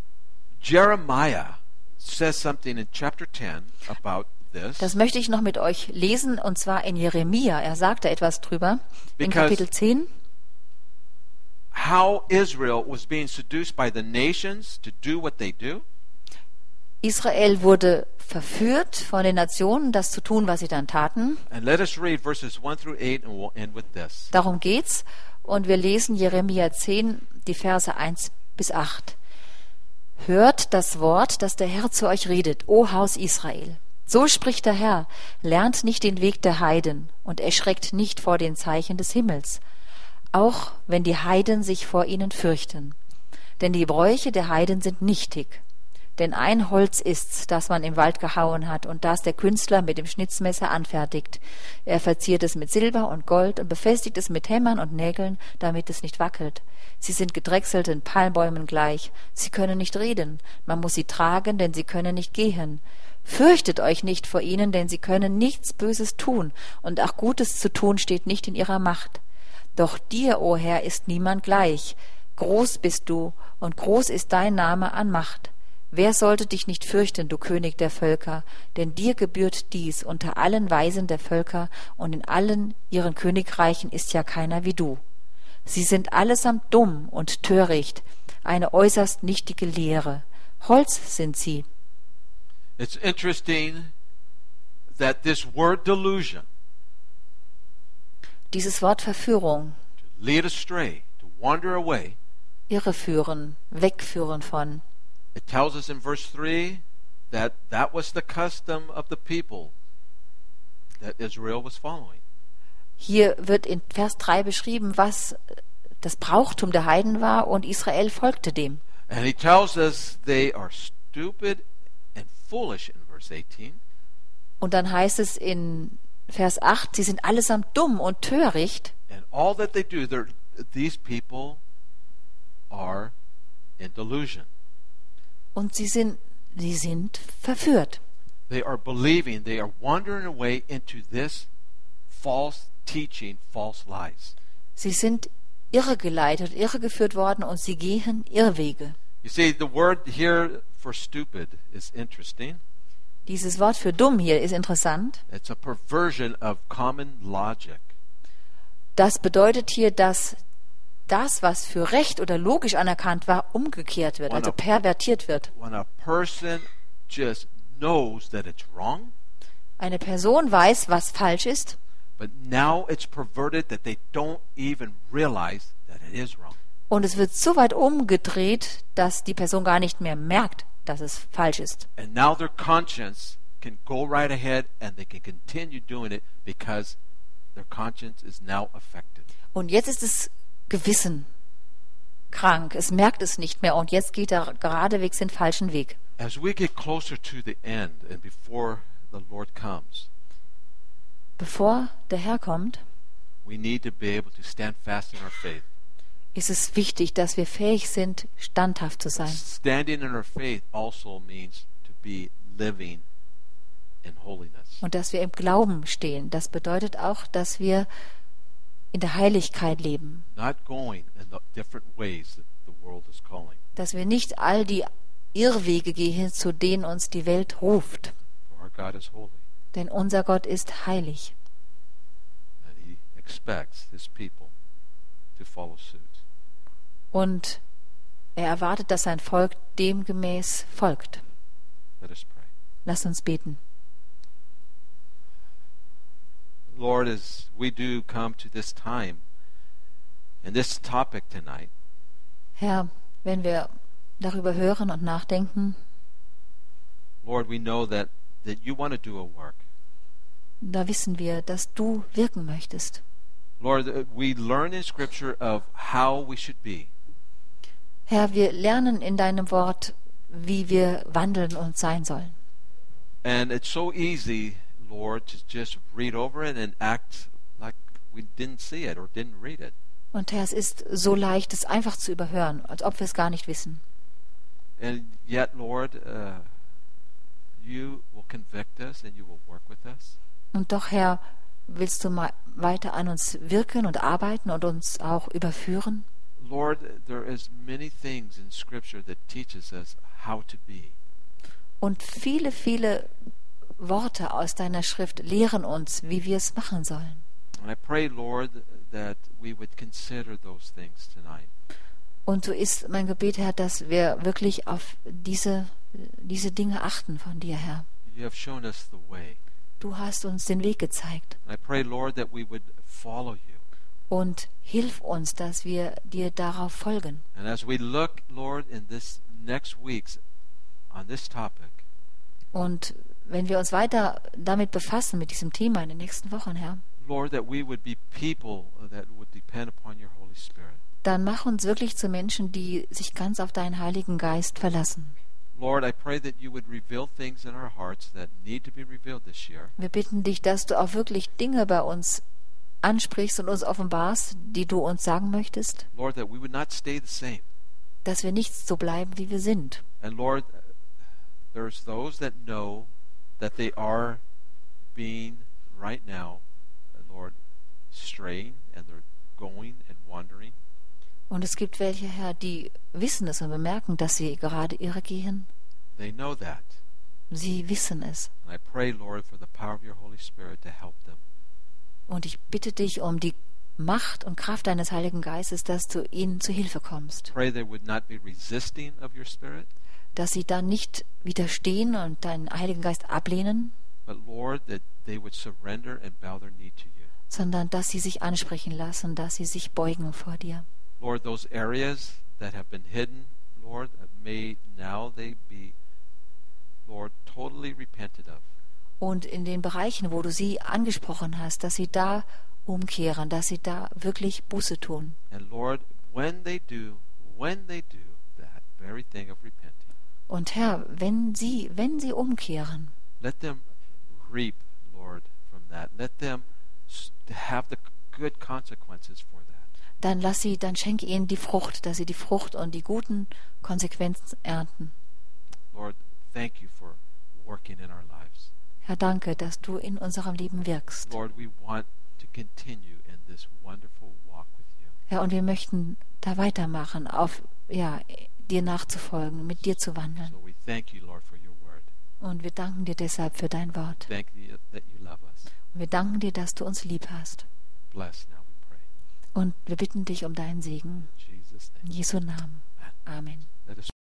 Jeremiah says something in chapter ten about this. Das möchte ich noch mit euch lesen, und zwar in Jeremia. Er sagte etwas drüber in Because- Kapitel zehn. How Israel was being seduced by the nations to do what they do. Israel wurde verführt von den Nationen, das zu tun, was sie dann taten. And let us read verses one through eight, and we'll end with this. Darum geht's. Und wir lesen Jeremia zehn, die Verse eins bis acht. Hört das Wort, das der Herr zu euch redet, o Haus Israel. So spricht der Herr, lernt nicht den Weg der Heiden und erschreckt nicht vor den Zeichen des Himmels, auch wenn die Heiden sich vor ihnen fürchten. Denn die Bräuche der Heiden sind nichtig. Denn ein Holz ist's, das man im Wald gehauen hat und das der Künstler mit dem Schnitzmesser anfertigt. Er verziert es mit Silber und Gold und befestigt es mit Hämmern und Nägeln, damit es nicht wackelt. Sie sind gedrechselten Palmbäumen gleich. Sie können nicht reden. Man muss sie tragen, denn sie können nicht gehen. Fürchtet euch nicht vor ihnen, denn sie können nichts Böses tun, und auch Gutes zu tun steht nicht in ihrer Macht. Doch dir, o Herr, ist niemand gleich. Groß bist du, und groß ist dein Name an Macht. Wer sollte dich nicht fürchten, du König der Völker? Denn dir gebührt dies unter allen Weisen der Völker, und in allen ihren Königreichen ist ja keiner wie du. Sie sind allesamt dumm und töricht, eine äußerst nichtige Lehre. Holz sind sie. It's interesting that this word delusion, Dieses Wort Verführung, to lead astray, to wander away, irreführen, wegführen von. it tells us in verse three that that was the custom of the people that Israel was following. Hier wird in Vers drei beschrieben, was das Brauchtum der Heiden war, und Israel folgte dem. And he tells us they are stupid and foolish in verse eighteen. Und dann heißt es in Vers acht, sie sind allesamt dumm und töricht, And all that they do, they're, these people are in delusion. und sie sind, sie sind verführt. They are believing, they are wandering away into this false teaching, false lies. Sie sind irregeleitet, irregeführt worden und sie gehen Irrwege. You see, the word here for stupid is interesting. Dieses Wort für dumm hier ist interessant. It's a perversion of common logic. Das bedeutet hier, dass das, was für recht oder logisch anerkannt war, umgekehrt wird, also pervertiert wird. When a person just knows that it's wrong, Eine Person weiß, was falsch ist, but now it's perverted that they don't even realize that it is wrong. und es wird so weit umgedreht, dass die Person gar nicht mehr merkt, dass es falsch ist. And now their conscience can go right ahead and they can continue doing it because their conscience is now affected. Und jetzt ist das Gewissen krank, es merkt es nicht mehr und jetzt geht er geradewegs den falschen Weg. As we get closer to the end and before the Lord comes, Bevor der Herr kommt, we need to be able to stand fast in our faith. ist es wichtig, dass wir fähig sind, standhaft zu sein. Standing in our faith also means to be living in holiness. Und dass wir im Glauben stehen. Das bedeutet auch, dass wir in der Heiligkeit leben. Not going in the different ways that the world is calling. Dass wir nicht all die Irrwege gehen, zu denen uns die Welt ruft. For our God is holy, Denn unser Gott ist heilig. and He expects His people to follow suit. Und er erwartet, dass sein Volk demgemäß folgt. Let us pray. Lass uns beten. Lord, as we do come to this time and this topic tonight, Herr, wenn wir darüber hören und nachdenken, Lord, we know that, that you want to do a work. da wissen wir, dass du wirken möchtest. Lord, uh, we learn in Scripture of how we should be. Herr, wir lernen in deinem Wort, wie wir wandeln und sein sollen. And it's so easy, Lord, to just read over it and act like we didn't see it or didn't read it. Und Herr, es ist so leicht, es einfach zu überhören, als ob wir es gar nicht wissen. And yet, Lord, uh, you will convict us and you will work with us. Und doch, Herr, willst du mal weiter an uns wirken und arbeiten und uns auch überführen? Lord, there is many things in Scripture that teaches us how to be. Und viele, viele Worte aus deiner Schrift lehren uns, wie wir es machen sollen. And I pray, Lord, that we would consider those things tonight. Und so ist mein Gebet, Herr, dass wir wirklich auf diese, diese Dinge achten von dir, Herr. You have shown us the way. Du hast uns den Weg gezeigt. And I pray, Lord, that we would follow you. Und hilf uns, dass wir dir darauf folgen. And as we look, Lord, in this next weeks on this topic, Und wenn wir uns weiter damit befassen, mit diesem Thema in den nächsten Wochen, Herr, Lord, that we would be people that would depend upon your Holy Spirit. dann mach uns wirklich zu Menschen, die sich ganz auf deinen Heiligen Geist verlassen. Lord, I pray that you would reveal things in our hearts that need to be revealed this year. Wir bitten dich, dass du auch wirklich Dinge bei uns ansprichst und uns offenbarst, die du uns sagen möchtest, Lord, that we would not stay the same. dass wir nicht so bleiben, wie wir sind. And Lord, there's those that know that they are being right now, Lord, straying and they're going and wandering. Und es gibt welche, Herr, die wissen es und bemerken, dass sie gerade irre gehen. They know that. Sie wissen es. And I pray, Lord, for the power of your Holy Spirit to help them. Und ich bitte dich um die Macht und Kraft deines Heiligen Geistes, dass du ihnen zu Hilfe kommst. Pray they would not be resisting of your Spirit, Dass sie dann nicht widerstehen und deinen Heiligen Geist ablehnen, but Lord, that they would surrender and bow their knee to you. sondern dass sie sich ansprechen lassen, dass sie sich beugen vor dir. Lord, those areas that have been hidden, Lord, may now they be, Lord, totally repented of. Und in den Bereichen, wo du sie angesprochen hast, dass sie da umkehren, dass sie da wirklich Buße tun. And Lord, when they do, when they do that very thing of repenting, Und Herr, wenn sie, wenn sie umkehren, let them reap, Lord, from that. Let them s- have the good consequences for that. dann lass sie, dann schenke ihnen die Frucht, dass sie die Frucht und die guten Konsequenzen ernten. Lord, thank you for working in our lives. Herr, danke, dass du in unserem Leben wirkst. Lord, we want continue in this wonderful walk with you. Ja, und wir möchten da weitermachen, auf, ja, dir nachzufolgen, mit dir zu wandeln. So we thank you, Lord, for your word. Und wir danken dir deshalb für dein Wort. Thank you that you love us. Und wir danken dir, dass du uns lieb hast. Bless now, we pray. Und wir bitten dich um deinen Segen. In Jesus' In name. Jesu Namen. Amen. Let us